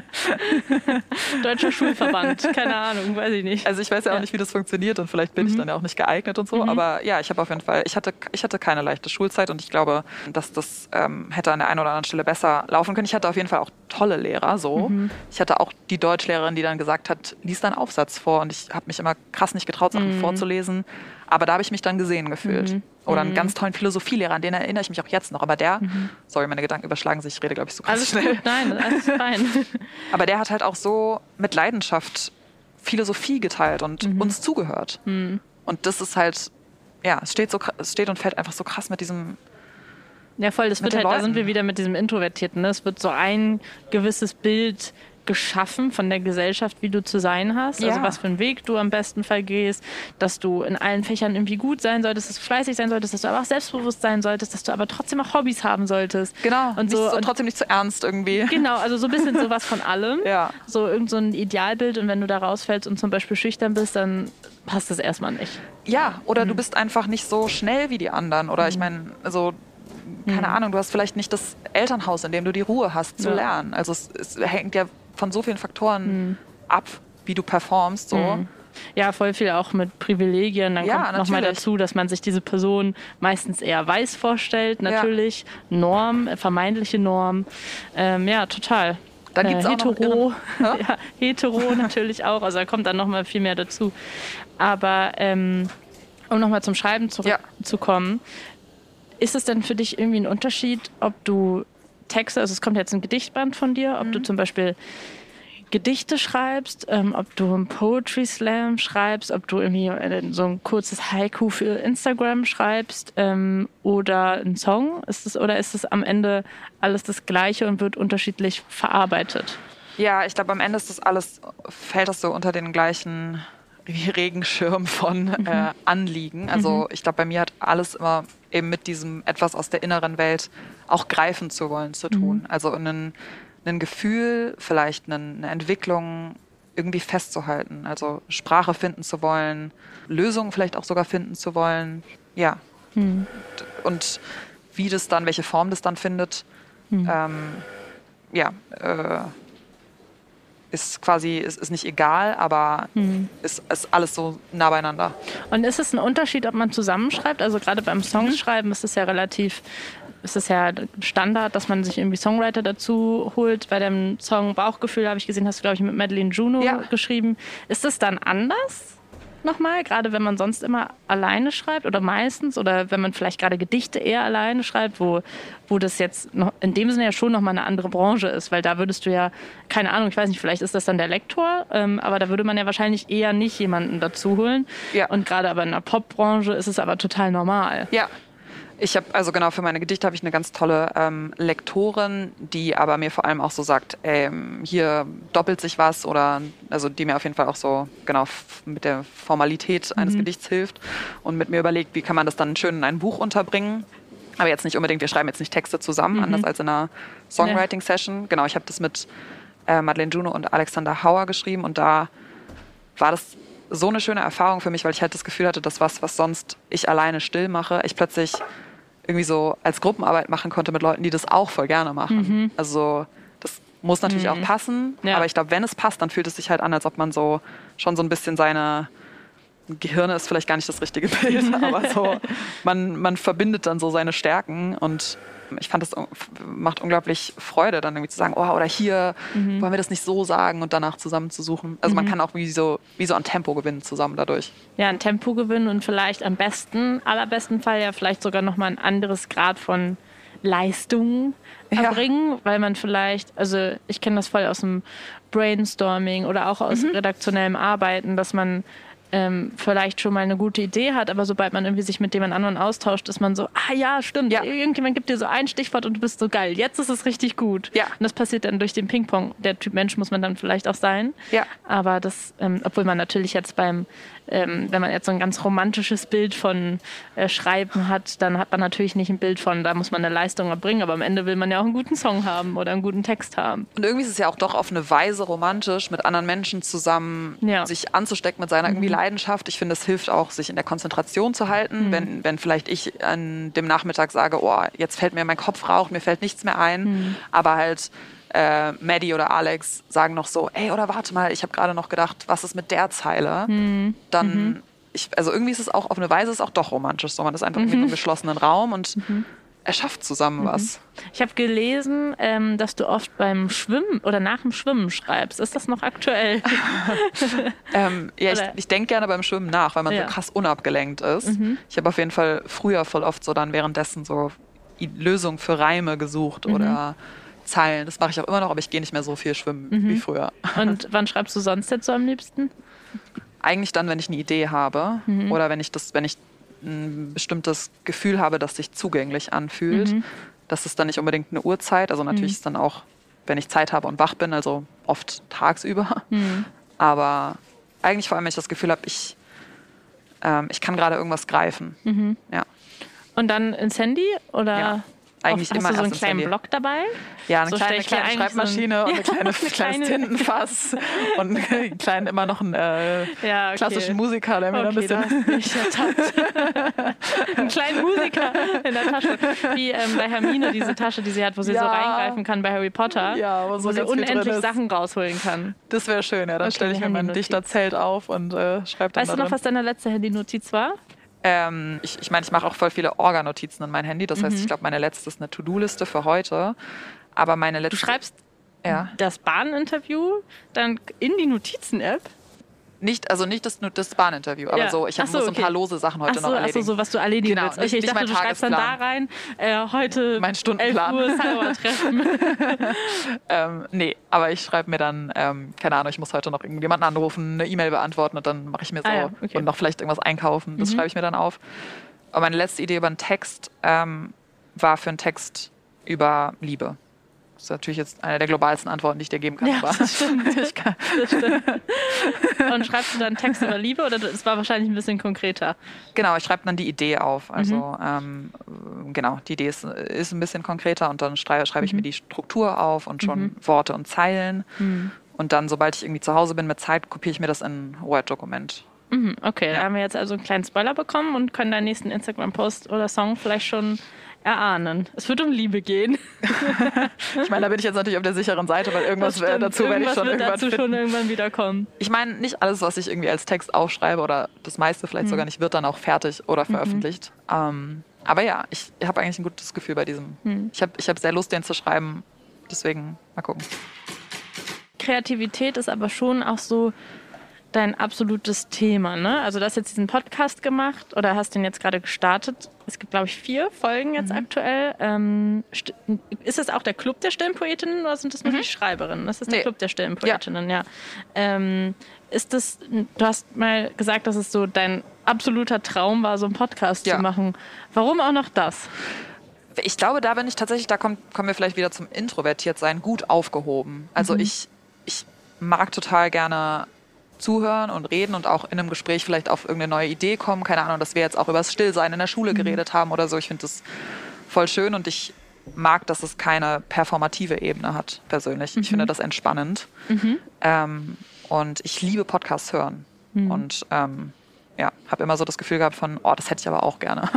Deutscher Schulverband. Keine Ahnung, weiß ich nicht. Also ich weiß ja auch nicht, wie das funktioniert und vielleicht bin ich dann ja auch nicht geeignet und so. Aber ja, ich habe auf jeden Fall, ich hatte keine leichte Schulzeit und ich glaube, dass das hätte an der einen oder anderen Stelle besser laufen können. Ich hatte auf jeden Fall auch tolle Lehrer. So. Ich hatte auch die Deutschlehrerin, die dann gesagt hat, lies deinen Aufsatz vor. Und ich habe mich immer krass nicht getraut, Sachen vorzulesen. Aber da habe ich mich dann gesehen gefühlt. Oder einen ganz tollen Philosophielehrer, an den erinnere ich mich auch jetzt noch. Aber der, sorry, meine Gedanken überschlagen sich, ich rede, glaube ich, so krass Alles schnell. gut, nein, alles fein. Aber der hat halt auch so mit Leidenschaft Philosophie geteilt und uns zugehört. Und das ist halt, ja, es steht und fällt einfach so krass mit diesem. Ja, voll, das wird halt, da sind wir wieder mit diesem Introvertierten. Ne? Es wird so ein gewisses Bild geschaffen von der Gesellschaft, wie du zu sein hast, also was für einen Weg du am besten Fall gehst, dass du in allen Fächern irgendwie gut sein solltest, dass du fleißig sein solltest, dass du aber auch selbstbewusst sein solltest, dass du aber trotzdem auch Hobbys haben solltest. Genau, und so und trotzdem nicht zu ernst irgendwie. Genau, also so ein bisschen sowas von allem. Ja. So irgend so ein Idealbild und wenn du da rausfällst und zum Beispiel schüchtern bist, dann passt das erstmal nicht. Ja, oder du bist einfach nicht so schnell wie die anderen oder ich meine, also keine Ahnung, du hast vielleicht nicht das Elternhaus, in dem du die Ruhe hast zu lernen. Also es hängt ja von so vielen Faktoren ab, wie du performst. So. Ja, voll viel auch mit Privilegien. Dann kommt nochmal dazu, dass man sich diese Person meistens eher weiß vorstellt, natürlich. Ja. Norm, vermeintliche Norm. Ja, total. Dann gibt es auch hetero, ja, hetero natürlich auch. Also da kommt dann nochmal viel mehr dazu. Aber um nochmal zum Schreiben zurückzukommen, ist es denn für dich irgendwie ein Unterschied, ob du Texte, also es kommt jetzt ein Gedichtband von dir, ob du zum Beispiel Gedichte schreibst, ob du einen Poetry Slam schreibst, ob du irgendwie so ein kurzes Haiku für Instagram schreibst oder einen Song? Oder ist es am Ende alles das Gleiche und wird unterschiedlich verarbeitet? Ja, ich glaube, am Ende ist fällt das so unter den gleichen Regenschirm von Anliegen. Also ich glaube, bei mir hat alles immer eben mit diesem etwas aus der inneren Welt auch greifen zu wollen zu tun. Also ein Gefühl, vielleicht eine Entwicklung irgendwie festzuhalten. Also Sprache finden zu wollen, Lösungen vielleicht auch sogar finden zu wollen. Ja. Und wie das dann, welche Form das dann findet, ist nicht egal, aber ist alles so nah beieinander. Und ist es ein Unterschied, ob man zusammenschreibt? Also gerade beim Songschreiben ist es ja Standard, dass man sich irgendwie Songwriter dazu holt. Bei dem Song Bauchgefühl, habe ich gesehen, hast du, glaube ich, mit Madeleine Juno geschrieben. Ist das dann anders nochmal? Gerade wenn man sonst immer alleine schreibt oder meistens? Oder wenn man vielleicht gerade Gedichte eher alleine schreibt, wo das jetzt noch in dem Sinne ja schon nochmal eine andere Branche ist. Weil da würdest du ja, keine Ahnung, ich weiß nicht, vielleicht ist das dann der Lektor, aber da würde man ja wahrscheinlich eher nicht jemanden dazu holen. Ja. Und gerade aber in der Popbranche ist es aber total normal. Ja. Ich habe, also genau, für meine Gedichte habe ich eine ganz tolle Lektorin, die aber mir vor allem auch so sagt, hier doppelt sich was oder, also die mir auf jeden Fall auch so, genau, mit der Formalität eines Gedichts hilft und mit mir überlegt, wie kann man das dann schön in ein Buch unterbringen. Aber jetzt nicht unbedingt, wir schreiben jetzt nicht Texte zusammen, anders als in einer Songwriting-Session. Genau, ich habe das mit Madeleine Juno und Alexander Hauer geschrieben und da war das so eine schöne Erfahrung für mich, weil ich halt das Gefühl hatte, dass was sonst ich alleine still mache, ich plötzlich irgendwie so als Gruppenarbeit machen konnte mit Leuten, die das auch voll gerne machen. Also das muss natürlich auch passen, aber ich glaube, wenn es passt, dann fühlt es sich halt an, als ob man so schon so ein bisschen seine Gehirne ist vielleicht gar nicht das richtige Bild, aber so man verbindet dann so seine Stärken und ich fand, das macht unglaublich Freude, dann irgendwie zu sagen, oh, oder hier wollen wir das nicht so sagen und danach zusammen zu suchen. Also man kann auch wie so an Tempo gewinnen zusammen dadurch. Ja, ein Tempo gewinnen und vielleicht allerbesten Fall ja vielleicht sogar nochmal ein anderes Grad von Leistung erbringen, weil man vielleicht, also ich kenne das voll aus dem Brainstorming oder auch aus redaktionellem Arbeiten, dass man vielleicht schon mal eine gute Idee hat, aber sobald man irgendwie sich mit jemand anderen austauscht, ist man so, ja, stimmt, irgendjemand gibt dir so ein Stichwort und du bist so geil, jetzt ist es richtig gut. Ja. Und das passiert dann durch den Ping-Pong. Der Typ Mensch muss man dann vielleicht auch sein. Ja. Aber das, obwohl man natürlich jetzt wenn man jetzt so ein ganz romantisches Bild von Schreiben hat, dann hat man natürlich nicht ein Bild von, da muss man eine Leistung erbringen, aber am Ende will man ja auch einen guten Song haben oder einen guten Text haben. Und irgendwie ist es ja auch doch auf eine Weise romantisch, mit anderen Menschen zusammen sich anzustecken mit seiner irgendwie Leidenschaft. Ich finde, es hilft auch, sich in der Konzentration zu halten. Wenn vielleicht ich an dem Nachmittag sage, oh, jetzt fällt mir mein Kopf raucht, mir fällt nichts mehr ein, aber halt Maddie oder Alex sagen noch so, ey, oder warte mal, ich habe gerade noch gedacht, was ist mit der Zeile? Dann, also irgendwie ist es auch, auf eine Weise ist es auch doch romantisch. So, man ist einfach irgendwie in einem geschlossenen Raum und erschafft zusammen was. Ich habe gelesen, dass du oft beim Schwimmen oder nach dem Schwimmen schreibst. Ist das noch aktuell? Ich denke gerne beim Schwimmen nach, weil man so krass unabgelenkt ist. Ich habe auf jeden Fall früher voll oft so dann währenddessen so Lösungen für Reime gesucht oder Zeilen. Das mache ich auch immer noch, aber ich gehe nicht mehr so viel schwimmen wie früher. Und wann schreibst du sonst jetzt so am liebsten? Eigentlich dann, wenn ich eine Idee habe oder wenn ich ein bestimmtes Gefühl habe, das sich zugänglich anfühlt. Das ist dann nicht unbedingt eine Uhrzeit. Also natürlich ist dann auch, wenn ich Zeit habe und wach bin, also oft tagsüber. Aber eigentlich vor allem, wenn ich das Gefühl habe, ich kann gerade irgendwas greifen. Ja. Und dann ins Handy oder? Ja. Eigentlich immer hast du so einen kleinen Block dabei? Ja, eine kleine Schreibmaschine und ein kleines Tintenfass und immer noch einen klassischen Musiker, der mir dann ein bisschen... Einen kleinen Musiker in der Tasche. Wie bei Hermine, diese Tasche, die sie hat, wo sie so reingreifen kann bei Harry Potter. Ja, wo sie unendlich Sachen rausholen kann. Das wäre schön, ja. Dann stelle ich mir mein Dichterzelt auf und schreibe dann Weißt du noch, was deine letzte Handynotiz war? Ich meine, ich mache auch voll viele Orga-Notizen in mein Handy. Das heißt, ich glaube, meine letzte ist eine To-Do-Liste für heute. Aber meine letzte... Du schreibst das Bahninterview dann in die Notizen-App? Nicht das Bahninterview, aber so, ich muss so ein paar lose Sachen heute noch erledigen. So, was du erledigen willst. Okay, ich dachte, du schreibst dann da rein, heute mein Stundenplan. 11 Uhr Cybertreffen. Nee, aber ich schreibe mir dann, keine Ahnung, ich muss heute noch irgendjemanden anrufen, eine E-Mail beantworten und dann mache ich mir so und noch vielleicht irgendwas einkaufen. Das schreibe ich mir dann auf. Aber meine letzte Idee über einen Text war für einen Text über Liebe. Das ist natürlich jetzt eine der globalsten Antworten, die ich dir geben kann. Ja, das stimmt. Und schreibst du dann Text über Liebe oder es war wahrscheinlich ein bisschen konkreter? Genau, ich schreibe dann die Idee auf. Also die Idee ist ein bisschen konkreter und dann schreibe ich mir die Struktur auf und schon Worte und Zeilen. Und dann, sobald ich irgendwie zu Hause bin mit Zeit, kopiere ich mir das in ein Word-Dokument. Okay, da haben wir jetzt also einen kleinen Spoiler bekommen und können deinen nächsten Instagram-Post oder Song vielleicht schon erahnen. Es wird um Liebe gehen. Ich meine, da bin ich jetzt natürlich auf der sicheren Seite, weil irgendwas dazu werde ich schon irgendwann wieder kommen. Ich meine, nicht alles, was ich irgendwie als Text aufschreibe oder das meiste vielleicht sogar nicht, wird dann auch fertig oder veröffentlicht. Aber ja, ich habe eigentlich ein gutes Gefühl bei diesem. Ich hab sehr Lust, den zu schreiben. Deswegen mal gucken. Kreativität ist aber schon auch so dein absolutes Thema, ne? Also du hast jetzt diesen Podcast gemacht oder hast den jetzt gerade gestartet. Es gibt, glaube ich, 4 Folgen jetzt aktuell. Ist das auch der Club der Stillenpoetinnen oder sind das nur die Schreiberinnen? Das ist der Club der Stillenpoetinnen, ja. Du hast mal gesagt, dass es so dein absoluter Traum war, so einen Podcast zu machen. Warum auch noch das? Ich glaube, da bin ich tatsächlich, da kommen wir vielleicht wieder zum Introvertiertsein, gut aufgehoben. Also ich mag total gerne zuhören und reden und auch in einem Gespräch vielleicht auf irgendeine neue Idee kommen. Keine Ahnung, dass wir jetzt auch über das Stillsein in der Schule geredet haben oder so. Ich finde das voll schön und ich mag, dass es keine performative Ebene hat, persönlich. Ich finde das entspannend. Und ich liebe Podcasts hören. Und habe immer so das Gefühl gehabt von, das hätte ich aber auch gerne.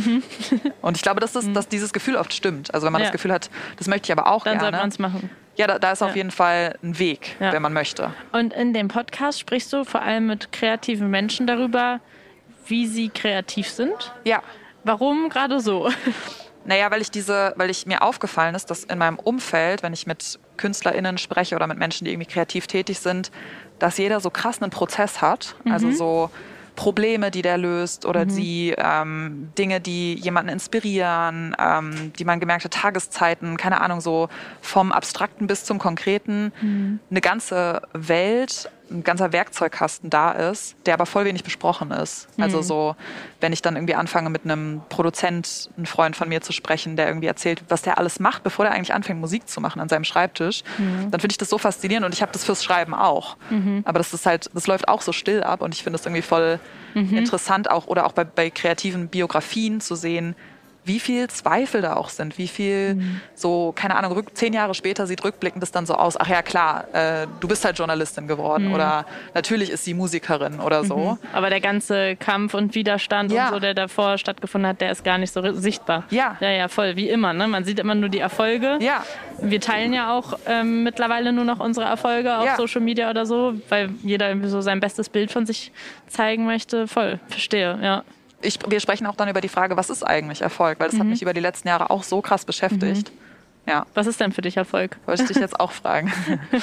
Und ich glaube, dass dieses Gefühl oft stimmt. Also wenn man das Gefühl hat, das möchte ich aber auch dann gerne. Dann sollte man es machen. Ja, da ist auf jeden Fall ein Weg, wenn man möchte. Und in dem Podcast sprichst du vor allem mit kreativen Menschen darüber, wie sie kreativ sind? Ja. Warum gerade so? Naja, weil mir aufgefallen ist, dass in meinem Umfeld, wenn ich mit KünstlerInnen spreche oder mit Menschen, die irgendwie kreativ tätig sind, dass jeder so krass einen Prozess hat. Also so Probleme, die der löst oder die Dinge, die jemanden inspirieren, die man gemerkt hat, Tageszeiten, keine Ahnung, so vom Abstrakten bis zum Konkreten, eine ganze Welt, ein ganzer Werkzeugkasten da ist, der aber voll wenig besprochen ist. Also so, wenn ich dann irgendwie anfange mit einem Produzent, einem Freund von mir zu sprechen, der irgendwie erzählt, was der alles macht, bevor der eigentlich anfängt, Musik zu machen an seinem Schreibtisch, dann finde ich das so faszinierend und ich habe das fürs Schreiben auch. Aber das läuft auch so still ab und ich finde es irgendwie voll interessant auch bei kreativen Biografien zu sehen, wie viel Zweifel da auch sind, wie viel so, keine Ahnung, 10 Jahre später sieht rückblickend das dann so aus, ach ja klar, du bist halt Journalistin geworden oder natürlich ist sie Musikerin oder so. Aber der ganze Kampf und Widerstand und so, der davor stattgefunden hat, der ist gar nicht so sichtbar. Ja, voll, wie immer, ne? Man sieht immer nur die Erfolge. Ja. Wir teilen ja auch mittlerweile nur noch unsere Erfolge auf Social Media oder so, weil jeder irgendwie so sein bestes Bild von sich zeigen möchte. Voll, verstehe, ja. Wir sprechen auch dann über die Frage, was ist eigentlich Erfolg? Weil das hat mich über die letzten Jahre auch so krass beschäftigt. Ja. Was ist denn für dich Erfolg? Wollte ich dich jetzt auch fragen.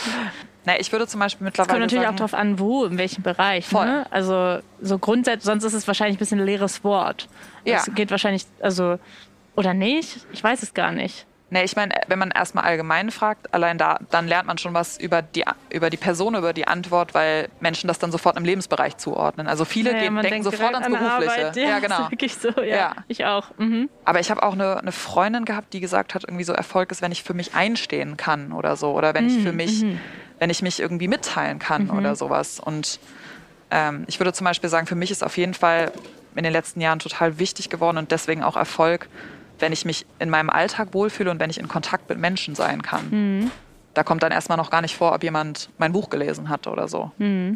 Ich würde zum Beispiel mittlerweile kommt natürlich auch darauf an, in welchem Bereich. Voll. Ne? Also so grundsätzlich, sonst ist es wahrscheinlich ein bisschen ein leeres Wort. Es geht wahrscheinlich, oder nicht? Ich weiß es gar nicht. Ich meine, wenn man erstmal allgemein fragt, allein dann lernt man schon was über die Person, über die Antwort, weil Menschen das dann sofort im Lebensbereich zuordnen. Also viele denken sofort ans Berufliche. Arbeit, ja, genau. Ist wirklich so, ja. Ich auch. Aber ich habe auch eine Freundin gehabt, die gesagt hat, irgendwie so Erfolg ist, wenn ich für mich einstehen kann oder so. Oder wenn ich wenn ich mich irgendwie mitteilen kann oder sowas. Und ich würde zum Beispiel sagen, für mich ist auf jeden Fall in den letzten Jahren total wichtig geworden und deswegen auch Erfolg, wenn ich mich in meinem Alltag wohlfühle und wenn ich in Kontakt mit Menschen sein kann. Da kommt dann erstmal noch gar nicht vor, ob jemand mein Buch gelesen hat oder so.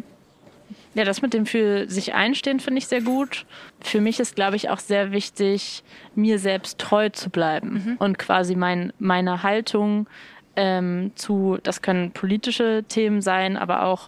Ja, das mit dem für sich einstehen finde ich sehr gut. Für mich ist, glaube ich, auch sehr wichtig, mir selbst treu zu bleiben und quasi meine Haltung das können politische Themen sein, aber auch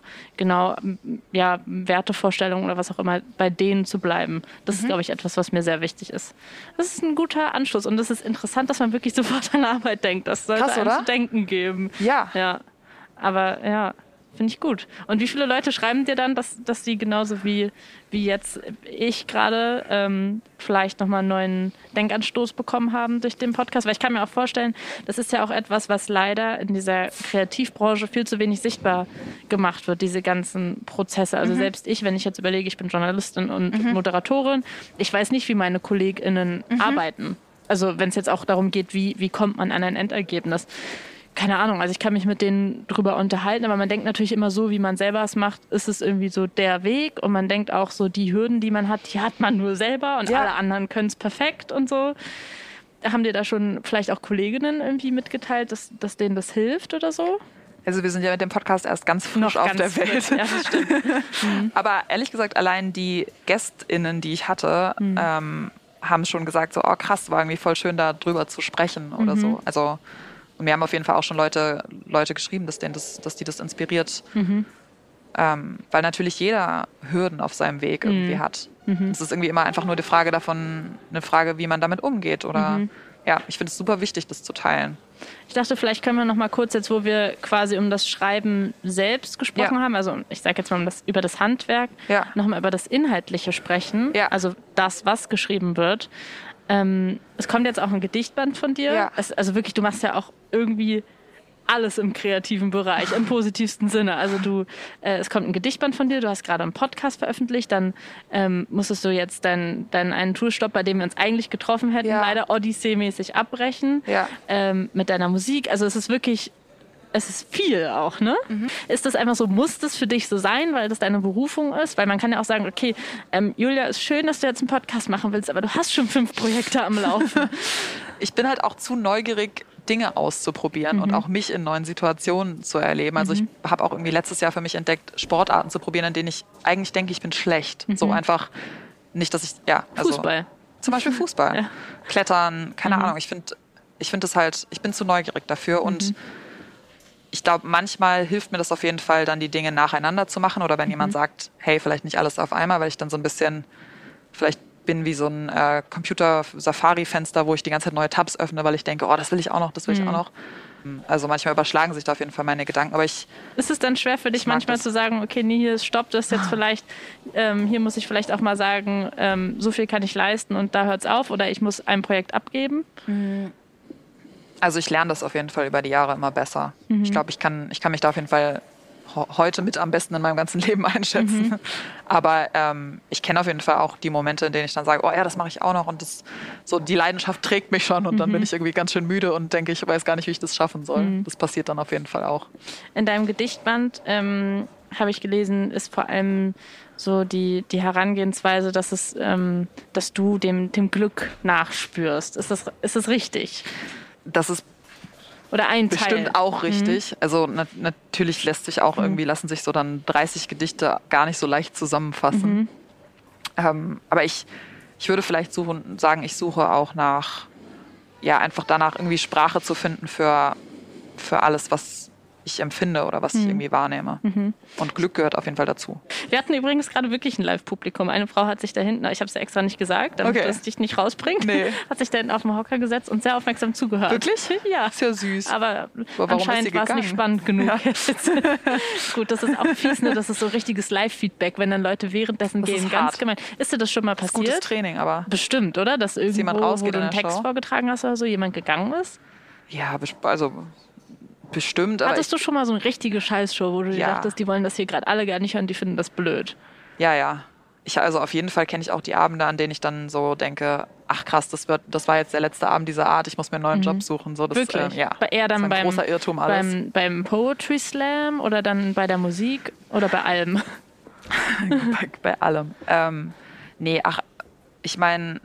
Wertevorstellungen oder was auch immer, bei denen zu bleiben. Das ist, glaube ich, etwas, was mir sehr wichtig ist. Das ist ein guter Anschluss und das ist interessant, dass man wirklich sofort an Arbeit denkt. Das sollte einem zu denken geben. Ja. Aber ja, finde ich gut. Und wie viele Leute schreiben dir dann, dass sie genauso wie jetzt ich gerade vielleicht nochmal einen neuen Denkanstoß bekommen haben durch den Podcast? Weil ich kann mir auch vorstellen, das ist ja auch etwas, was leider in dieser Kreativbranche viel zu wenig sichtbar gemacht wird, diese ganzen Prozesse. Also selbst ich, wenn ich jetzt überlege, ich bin Journalistin und Moderatorin, ich weiß nicht, wie meine KollegInnen arbeiten. Also wenn es jetzt auch darum geht, wie kommt man an ein Endergebnis. Keine Ahnung, also ich kann mich mit denen drüber unterhalten, aber man denkt natürlich immer so, wie man selber es macht, ist es irgendwie so der Weg und man denkt auch so, die Hürden, die man hat, die hat man nur selber und alle anderen können es perfekt und so. Haben dir da schon vielleicht auch Kolleginnen irgendwie mitgeteilt, dass denen das hilft oder so? Also wir sind ja mit dem Podcast erst ganz frisch auf der Welt. Ja, das stimmt. Aber ehrlich gesagt, allein die GästInnen, die ich hatte, haben schon gesagt, so, krass, war irgendwie voll schön, da drüber zu sprechen oder so. Also und mir haben auf jeden Fall auch schon Leute geschrieben, dass die das inspiriert. Weil natürlich jeder Hürden auf seinem Weg irgendwie hat. Es ist irgendwie immer einfach nur eine Frage, wie man damit umgeht. Oder ich finde es super wichtig, das zu teilen. Ich dachte, vielleicht können wir noch mal kurz jetzt, wo wir quasi um das Schreiben selbst gesprochen haben, also ich sage jetzt mal über das Handwerk, noch mal über das Inhaltliche sprechen, also das, was geschrieben wird. Es kommt jetzt auch ein Gedichtband von dir. Ja. Also wirklich, du machst ja auch irgendwie alles im kreativen Bereich, im positivsten Sinne. Also es kommt ein Gedichtband von dir, du hast gerade einen Podcast veröffentlicht, dann musstest du jetzt deinen einen Tourstopp, bei dem wir uns eigentlich getroffen hätten, leider Odyssee-mäßig abbrechen mit deiner Musik. Also es ist wirklich... Es ist viel auch, ne? Ist das einfach so, muss das für dich so sein, weil das deine Berufung ist? Weil man kann ja auch sagen, okay, Julia, ist schön, dass du jetzt einen Podcast machen willst, aber du hast schon 5 Projekte am Laufen. Ich bin halt auch zu neugierig, Dinge auszuprobieren und auch mich in neuen Situationen zu erleben. Also ich habe auch irgendwie letztes Jahr für mich entdeckt, Sportarten zu probieren, in denen ich eigentlich denke, ich bin schlecht. So einfach nicht, dass ich, also Fußball. Zum Beispiel Fußball, Ja. Klettern, keine Ahnung. Ich finde das halt, ich bin zu neugierig dafür und ich glaube, manchmal hilft mir das auf jeden Fall, dann die Dinge nacheinander zu machen oder wenn jemand sagt, hey, vielleicht nicht alles auf einmal, weil ich dann so ein bisschen, vielleicht bin wie so ein Computer-Safari-Fenster, wo ich die ganze Zeit neue Tabs öffne, weil ich denke, oh, das will ich auch noch, das will ich auch noch. Also manchmal überschlagen sich da auf jeden Fall meine Gedanken, aber Ist es dann schwer für dich manchmal zu sagen, okay, nee, hier stoppt das jetzt vielleicht, hier muss ich vielleicht auch mal sagen, so viel kann ich leisten und da hört es auf oder ich muss ein Projekt abgeben? Also ich lerne das auf jeden Fall über die Jahre immer besser. Ich glaube, ich kann mich da auf jeden Fall heute mit am besten in meinem ganzen Leben einschätzen. Aber ich kenne auf jeden Fall auch die Momente, in denen ich dann sage, oh ja, das mache ich auch noch und die Leidenschaft trägt mich schon und dann bin ich irgendwie ganz schön müde und denke, ich weiß gar nicht, wie ich das schaffen soll. Das passiert dann auf jeden Fall auch. In deinem Gedichtband habe ich gelesen, ist vor allem so die Herangehensweise, dass du dem Glück nachspürst. Ist das richtig? Das ist oder ein Teil. Bestimmt auch richtig. Also natürlich lassen sich so dann 30 Gedichte gar nicht so leicht zusammenfassen. Aber ich würde vielleicht sagen, ich suche auch einfach danach irgendwie Sprache zu finden für alles, was ich empfinde oder was ich irgendwie wahrnehme. Und Glück gehört auf jeden Fall dazu. Wir hatten übrigens gerade wirklich ein Live-Publikum. Eine Frau hat sich da hinten, ich habe es ja extra nicht gesagt, damit es dich nicht rausbringt, hat sich da hinten auf den Hocker gesetzt und sehr aufmerksam zugehört. Wirklich? Ja. Ist ja süß. Aber anscheinend war es nicht spannend genug. Ja. Gut, das ist auch fies, ne? Das ist so richtiges Live-Feedback, wenn dann Leute währenddessen das gehen. Ist ganz hart. gemein. Ist dir das schon mal passiert? Das ist gutes Training, aber... Bestimmt, oder? Dass irgendwo, wo du einen Text vorgetragen hast oder so, jemand gegangen ist? Ja, also... Bestimmt. Hattest du schon mal so eine richtige Scheißshow, wo du dir dachtest, die wollen das hier gerade alle gar nicht hören, die finden das blöd? Ja. Also auf jeden Fall kenne ich auch die Abende, an denen ich dann so denke, ach krass, das war jetzt der letzte Abend dieser Art, ich muss mir einen neuen Job suchen. So, das, wirklich? Ja. Eher dann das ist ein großer Irrtum alles. Beim Poetry Slam oder dann bei der Musik oder bei allem? bei allem. Ich meine,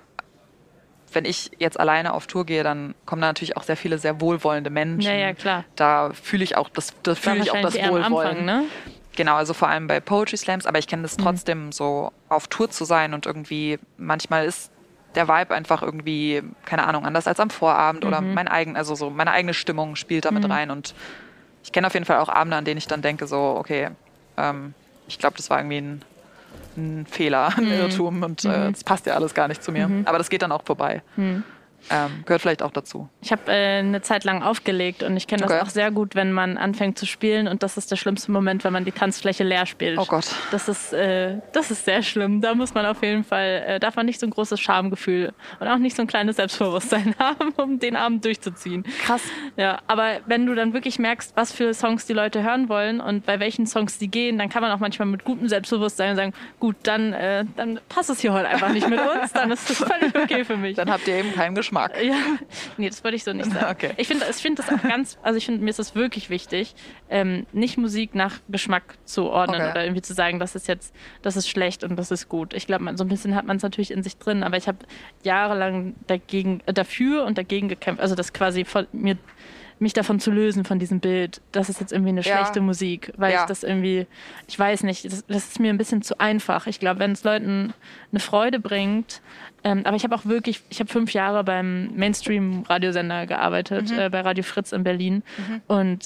wenn ich jetzt alleine auf Tour gehe, dann kommen da natürlich auch sehr viele sehr wohlwollende Menschen. Ja, klar. Da fühle ich auch das Wohlwollen. Am Anfang, ne? Genau, also vor allem bei Poetry Slams, aber ich kenne das trotzdem so auf Tour zu sein und irgendwie manchmal ist der Vibe einfach irgendwie, keine Ahnung, anders als am Vorabend oder meine eigene Stimmung spielt damit rein und ich kenne auf jeden Fall auch Abende, an denen ich dann denke so, okay, ich glaube, das war irgendwie ein Fehler, ein Irrtum und das passt ja alles gar nicht zu mir. Aber das geht dann auch vorbei. Gehört vielleicht auch dazu. Ich habe eine Zeit lang aufgelegt und ich kenne das auch sehr gut, wenn man anfängt zu spielen und das ist der schlimmste Moment, wenn man die Tanzfläche leer spielt. Oh Gott. Das ist sehr schlimm. Da muss man auf jeden Fall, darf man nicht so ein großes Schamgefühl und auch nicht so ein kleines Selbstbewusstsein haben, um den Abend durchzuziehen. Krass. Ja, aber wenn du dann wirklich merkst, was für Songs die Leute hören wollen und bei welchen Songs die gehen, dann kann man auch manchmal mit gutem Selbstbewusstsein sagen, gut, dann passt es hier heute einfach nicht mit uns, dann ist das völlig okay für mich. Dann habt ihr eben keinen Geschmack. Ja, nee, das wollte ich so nicht sagen. Okay. Ich finde das auch mir ist das wirklich wichtig, nicht Musik nach Geschmack zu ordnen oder irgendwie zu sagen, das ist schlecht und das ist gut. Ich glaube, so ein bisschen hat man es natürlich in sich drin, aber ich habe jahrelang dafür und dagegen gekämpft, also das quasi mich davon zu lösen, von diesem Bild, das ist jetzt irgendwie eine schlechte Musik, weil ich das irgendwie, ich weiß nicht, das ist mir ein bisschen zu einfach. Ich glaube, wenn es Leuten eine Freude bringt, aber ich habe 5 Jahre beim Mainstream-Radiosender gearbeitet, bei Radio Fritz in Berlin und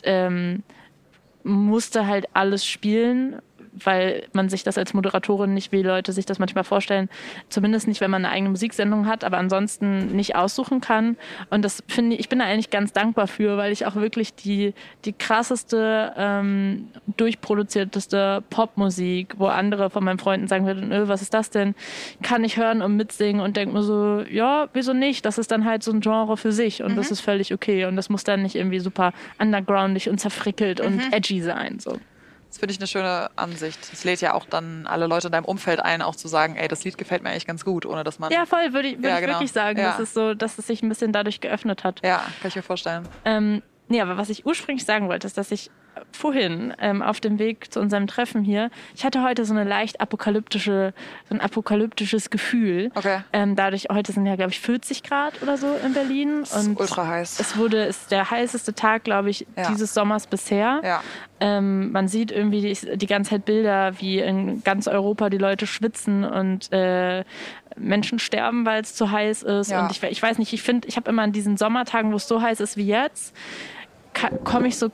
musste halt alles spielen, weil man sich das als Moderatorin nicht, wie Leute sich das manchmal vorstellen, zumindest nicht, wenn man eine eigene Musiksendung hat, aber ansonsten nicht aussuchen kann. Und das ich bin da eigentlich ganz dankbar für, weil ich auch wirklich die krasseste, durchproduzierteste Popmusik, wo andere von meinen Freunden sagen würden, was ist das denn? Kann ich hören und mitsingen und denke mir so, ja, wieso nicht? Das ist dann halt so ein Genre für sich und das ist völlig okay. Und das muss dann nicht irgendwie super undergroundig und zerfrickelt und edgy sein, so. Das finde ich eine schöne Ansicht. Es lädt ja auch dann alle Leute in deinem Umfeld ein, auch zu sagen, ey, das Lied gefällt mir eigentlich ganz gut, ohne dass man... Ja, voll, würde ich wirklich sagen. Ja. Das ist so, dass es sich ein bisschen dadurch geöffnet hat. Ja, kann ich mir vorstellen. Nee, aber was ich ursprünglich sagen wollte, ist, dass ich vorhin auf dem Weg zu unserem Treffen hier, ich hatte heute so ein apokalyptisches Gefühl. Okay. Dadurch, heute sind ja, glaube ich, 40 Grad oder so in Berlin. Das ist ultra heiß. Ist der heißeste Tag, glaube ich, dieses Sommers bisher. Ja. Man sieht irgendwie die ganze Zeit Bilder, wie in ganz Europa die Leute schwitzen und Menschen sterben, weil es zu heiß ist. Ja. Und ich weiß nicht, ich habe immer an diesen Sommertagen, wo es so heiß ist wie jetzt, komme ich so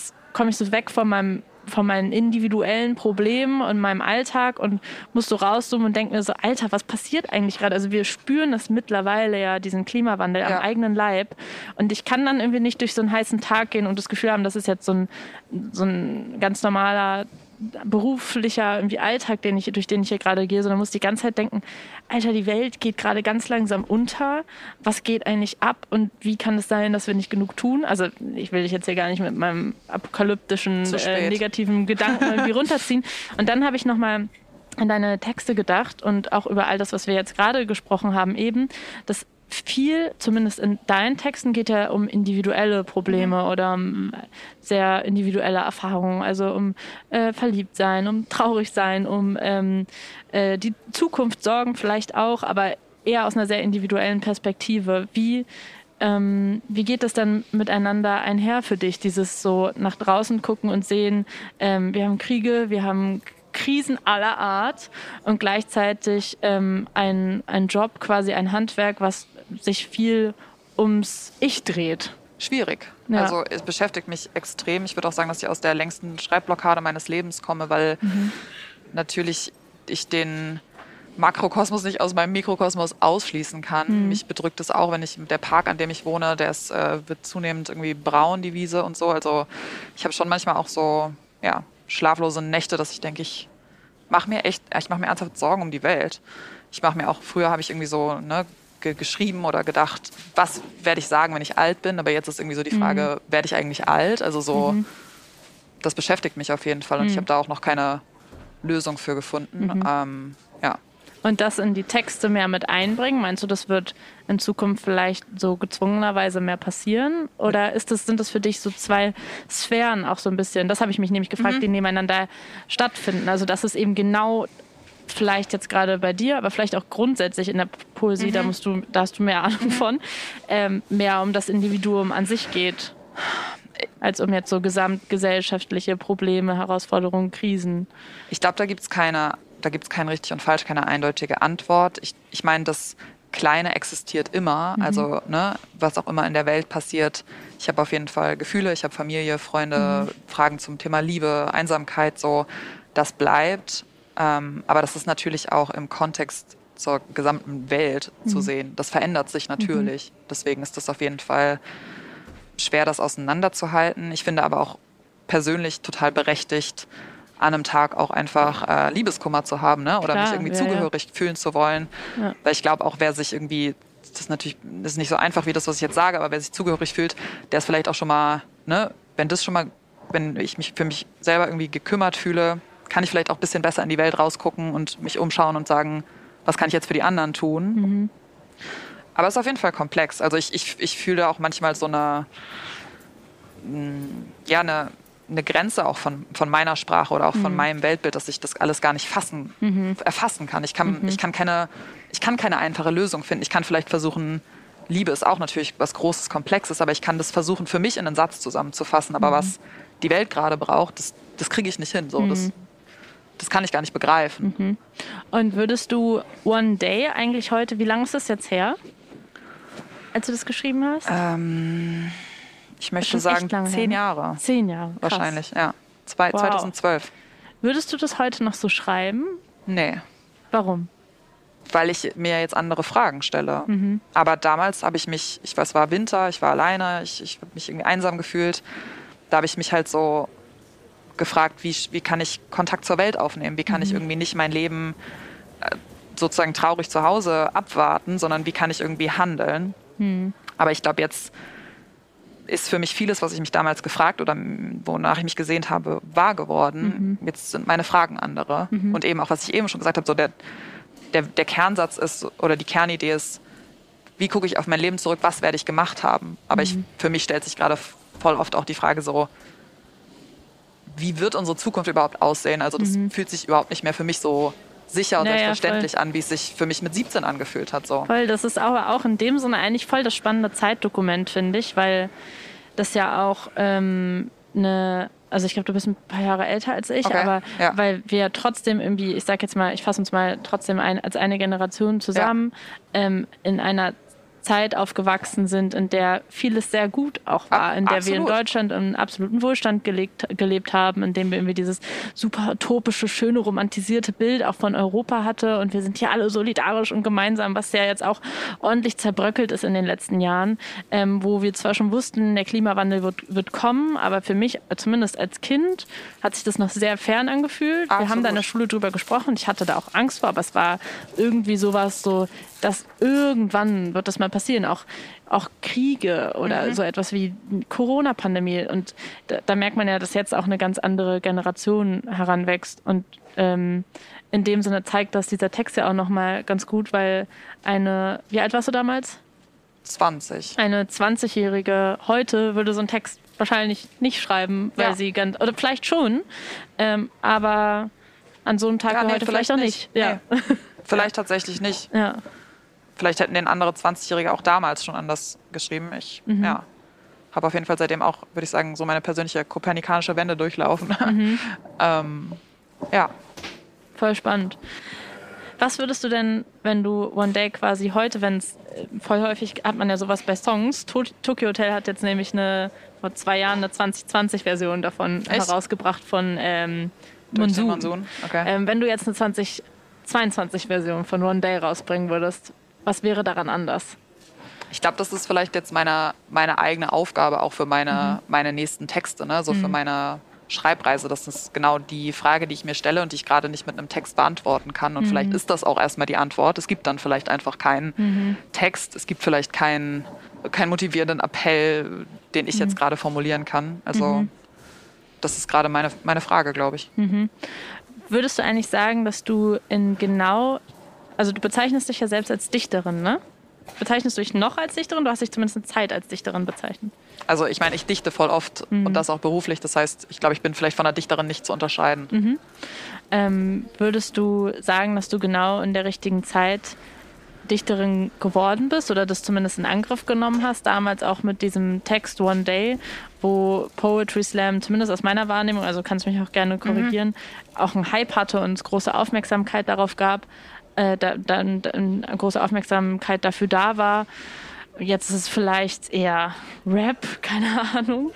weg von meinen individuellen Problemen und meinem Alltag und muss so rauszoomen und denke mir so, Alter, was passiert eigentlich gerade? Also wir spüren das mittlerweile ja, diesen Klimawandel am eigenen Leib. Und ich kann dann irgendwie nicht durch so einen heißen Tag gehen und das Gefühl haben, das ist jetzt so ein ganz normaler beruflicher irgendwie Alltag, durch den ich hier gerade gehe, sondern muss die ganze Zeit denken, Alter, die Welt geht gerade ganz langsam unter. Was geht eigentlich ab und wie kann es sein, dass wir nicht genug tun? Also ich will dich jetzt hier gar nicht mit meinem apokalyptischen, negativen Gedanken irgendwie runterziehen. Und dann habe ich nochmal an deine Texte gedacht und auch über all das, was wir jetzt gerade gesprochen haben, eben, dass viel, zumindest in deinen Texten, geht ja um individuelle Probleme oder um sehr individuelle Erfahrungen, also um Verliebtsein, um Traurigsein, um die Zukunft sorgen vielleicht auch, aber eher aus einer sehr individuellen Perspektive. Wie geht das dann miteinander einher für dich, dieses so nach draußen gucken und sehen, wir haben Kriege, wir haben Krisen aller Art und gleichzeitig ein Job, quasi ein Handwerk, was sich viel ums Ich dreht. Schwierig. Ja. Also es beschäftigt mich extrem. Ich würde auch sagen, dass ich aus der längsten Schreibblockade meines Lebens komme, weil natürlich ich den Makrokosmos nicht aus meinem Mikrokosmos ausschließen kann. Mich bedrückt es auch, wenn der Park, an dem ich wohne, wird zunehmend irgendwie braun, die Wiese und so. Also ich habe schon manchmal auch so schlaflose Nächte, dass ich denke, ich mache mir ernsthaft Sorgen um die Welt. Früher habe ich irgendwie so geschrieben oder gedacht, was werde ich sagen, wenn ich alt bin? Aber jetzt ist irgendwie so die Frage, werde ich eigentlich alt? Also so, das beschäftigt mich auf jeden Fall und ich habe da auch noch keine Lösung für gefunden. Und das in die Texte mehr mit einbringen? Meinst du, das wird in Zukunft vielleicht so gezwungenerweise mehr passieren? Oder sind das für dich so zwei Sphären auch so ein bisschen? Das habe ich mich nämlich gefragt, die nebeneinander stattfinden. Also dass es eben genau vielleicht jetzt gerade bei dir, aber vielleicht auch grundsätzlich in der Poesie, da hast du mehr Ahnung von, mehr um das Individuum an sich geht, als um jetzt so gesamtgesellschaftliche Probleme, Herausforderungen, Krisen. Ich glaube, da gibt's kein richtig und falsch, keine eindeutige Antwort. Ich meine, das Kleine existiert immer, also was auch immer in der Welt passiert. Ich habe auf jeden Fall Gefühle, ich habe Familie, Freunde, Fragen zum Thema Liebe, Einsamkeit, so, das bleibt. Aber das ist natürlich auch im Kontext zur gesamten Welt zu sehen. Das verändert sich natürlich. Deswegen ist das auf jeden Fall schwer, das auseinanderzuhalten. Ich finde aber auch persönlich total berechtigt, an einem Tag auch einfach Liebeskummer zu haben, ne? Oder mich irgendwie zugehörig fühlen zu wollen. Ja. Weil ich glaube auch, wer sich irgendwie, das ist nicht so einfach wie das, was ich jetzt sage, aber wer sich zugehörig fühlt, der ist vielleicht auch schon mal, ne? Wenn ich mich für mich selber irgendwie gekümmert fühle, kann ich vielleicht auch ein bisschen besser in die Welt rausgucken und mich umschauen und sagen, was kann ich jetzt für die anderen tun? Aber es ist auf jeden Fall komplex. Also ich fühle auch manchmal so eine Grenze auch von meiner Sprache oder auch von meinem Weltbild, dass ich das alles gar nicht erfassen kann. Ich kann keine einfache Lösung finden. Ich kann vielleicht versuchen, Liebe ist auch natürlich was Großes, Komplexes, aber ich kann das versuchen, für mich in einen Satz zusammenzufassen. Aber was die Welt gerade braucht, das kriege ich nicht hin. So, das kann ich gar nicht begreifen. Und würdest du One Day eigentlich heute, wie lange ist das jetzt her, als du das geschrieben hast? Ich möchte sagen 10 Jahre. 10 Jahre, krass. Wahrscheinlich, ja. 2012. Würdest du das heute noch so schreiben? Nee. Warum? Weil ich mir jetzt andere Fragen stelle. Aber damals habe ich mich, es war Winter, ich war alleine, ich habe mich irgendwie einsam gefühlt. Da habe ich mich halt so gefragt, wie kann ich Kontakt zur Welt aufnehmen? Wie kann ich irgendwie nicht mein Leben sozusagen traurig zu Hause abwarten, sondern wie kann ich irgendwie handeln? Aber ich glaube, jetzt ist für mich vieles, was ich mich damals gefragt oder wonach ich mich gesehnt habe, wahr geworden. Jetzt sind meine Fragen andere. Und eben auch, was ich eben schon gesagt habe, so der Kernsatz ist, oder die Kernidee ist, wie gucke ich auf mein Leben zurück, was werde ich gemacht haben? Aber für mich stellt sich gerade voll oft auch die Frage so, wie wird unsere Zukunft überhaupt aussehen? Also das fühlt sich überhaupt nicht mehr für mich so sicher und selbstverständlich an, wie es sich für mich mit 17 angefühlt hat. So. Voll, das ist aber auch in dem Sinne eigentlich voll das spannende Zeitdokument, finde ich, weil das ja auch also ich glaube, du bist ein paar Jahre älter als ich, aber weil wir trotzdem irgendwie, ich sag jetzt mal, ich fasse uns mal trotzdem als eine Generation zusammen, in einer Zeit aufgewachsen sind, in der vieles sehr gut auch war, in der Absolut. wir in Deutschland einen absoluten Wohlstand gelebt haben, in dem wir irgendwie dieses super utopische, schöne, romantisierte Bild auch von Europa hatte und wir sind hier alle solidarisch und gemeinsam, was ja jetzt auch ordentlich zerbröckelt ist in den letzten Jahren, wo wir zwar schon wussten, der Klimawandel wird kommen, aber für mich, zumindest als Kind, hat sich das noch sehr fern angefühlt. Absolut. Wir haben da in der Schule drüber gesprochen, ich hatte da auch Angst vor, aber es war irgendwie sowas so, dass irgendwann wird das mal passieren, auch Kriege oder so etwas wie Corona-Pandemie. Und da merkt man ja, dass jetzt auch eine ganz andere Generation heranwächst. Und in dem Sinne zeigt das dieser Text ja auch nochmal ganz gut, weil wie alt warst du damals? 20. Eine 20-Jährige heute würde so einen Text wahrscheinlich nicht schreiben, weil sie oder vielleicht schon, aber an so einem Tag wie heute vielleicht auch nicht. Ja. Nee. Vielleicht tatsächlich nicht. Ja. Vielleicht hätten den andere 20-Jährige auch damals schon anders geschrieben. Ich habe auf jeden Fall seitdem auch, würde ich sagen, so meine persönliche kopernikanische Wende durchlaufen. Ja. Voll spannend. Was würdest du denn, wenn du One Day quasi heute, voll häufig hat man ja sowas bei Songs, Tokyo Hotel hat jetzt nämlich vor 2 Jahren eine 2020-Version davon herausgebracht von Monsoon. Okay. Wenn du jetzt eine 2022-Version von One Day rausbringen würdest, was wäre daran anders? Ich glaube, das ist vielleicht jetzt meine eigene Aufgabe auch für meine nächsten Texte, ne? So für meine Schreibreise. Das ist genau die Frage, die ich mir stelle und die ich gerade nicht mit einem Text beantworten kann. Und vielleicht ist das auch erstmal die Antwort. Es gibt dann vielleicht einfach keinen Text. Es gibt vielleicht keinen motivierenden Appell, den ich jetzt gerade formulieren kann. Also das ist gerade meine Frage, glaube ich. Würdest du eigentlich sagen, dass du also du bezeichnest dich ja selbst als Dichterin, ne? Bezeichnest du dich noch als Dichterin? Du hast dich zumindest eine Zeit als Dichterin bezeichnet. Also ich meine, ich dichte voll oft und das auch beruflich. Das heißt, ich glaube, ich bin vielleicht von einer Dichterin nicht zu unterscheiden. Würdest du sagen, dass du genau in der richtigen Zeit Dichterin geworden bist oder das zumindest in Angriff genommen hast, damals auch mit diesem Text One Day, wo Poetry Slam, zumindest aus meiner Wahrnehmung, also kannst du mich auch gerne korrigieren, auch einen Hype hatte und es große Aufmerksamkeit darauf gab, dann große Aufmerksamkeit dafür da war. Jetzt ist es vielleicht eher Rap, keine Ahnung,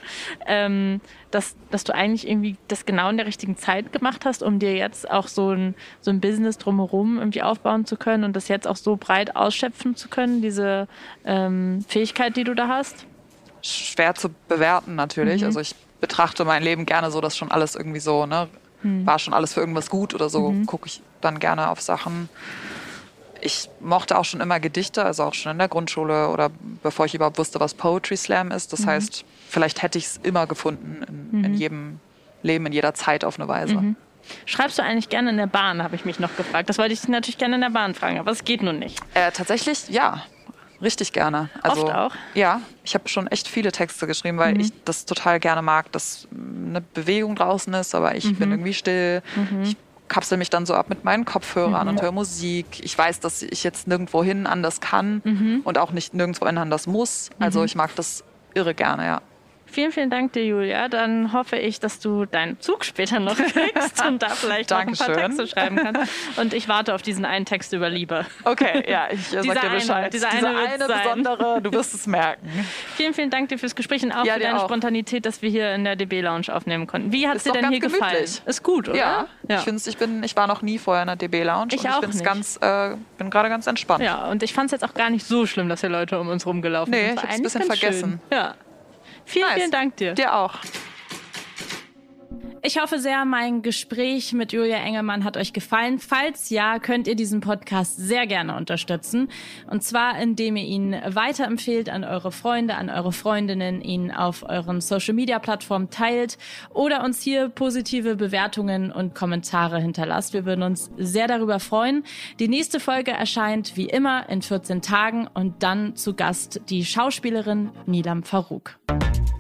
dass du eigentlich irgendwie das genau in der richtigen Zeit gemacht hast, um dir jetzt auch so ein Business drumherum irgendwie aufbauen zu können und das jetzt auch so breit ausschöpfen zu können, diese Fähigkeit, die du da hast? Schwer zu bewerten natürlich. Also ich betrachte mein Leben gerne so, dass schon alles irgendwie so, ne, war schon alles für irgendwas gut oder so, gucke ich dann gerne auf Sachen. Ich mochte auch schon immer Gedichte, also auch schon in der Grundschule oder bevor ich überhaupt wusste, was Poetry Slam ist. Das heißt, vielleicht hätte ich es immer gefunden in jedem Leben, in jeder Zeit auf eine Weise. Schreibst du eigentlich gerne in der Bahn, habe ich mich noch gefragt. Das wollte ich natürlich gerne in der Bahn fragen, aber es geht nun nicht. Tatsächlich, ja. Richtig gerne. Also, oft auch? Ja, ich habe schon echt viele Texte geschrieben, weil ich das total gerne mag, dass eine Bewegung draußen ist, aber ich bin irgendwie still. Ich kapsel mich dann so ab mit meinen Kopfhörern und höre Musik. Ich weiß, dass ich jetzt nirgendwo hin anders kann und auch nicht nirgendwo hin anders muss. Also ich mag das irre gerne, ja. Vielen, vielen Dank dir, Julia. Dann hoffe ich, dass du deinen Zug später noch kriegst und da vielleicht noch ein paar Texte schreiben kannst. Und ich warte auf diesen einen Text über Liebe. Okay, ja, ich sag dir Bescheid. Dieser eine besondere, du wirst es merken. Vielen, vielen Dank dir fürs Gespräch und auch für deine Spontanität, dass wir hier in der DB Lounge aufnehmen konnten. Wie hat es dir denn hier gefallen? Ist gut, oder? Ja. Ich war noch nie vorher in der DB Lounge ich bin gerade ganz entspannt. Ja, und ich fand es jetzt auch gar nicht so schlimm, dass hier Leute um uns rumgelaufen sind. Nee, ich hab's ein bisschen vergessen. Schön. Ja. Vielen Dank dir. Dir auch. Ich hoffe sehr, mein Gespräch mit Julia Engelmann hat euch gefallen. Falls ja, könnt ihr diesen Podcast sehr gerne unterstützen. Und zwar, indem ihr ihn weiterempfehlt an eure Freunde, an eure Freundinnen, ihn auf euren Social-Media-Plattformen teilt oder uns hier positive Bewertungen und Kommentare hinterlasst. Wir würden uns sehr darüber freuen. Die nächste Folge erscheint wie immer in 14 Tagen und dann zu Gast die Schauspielerin Nilam Farouk.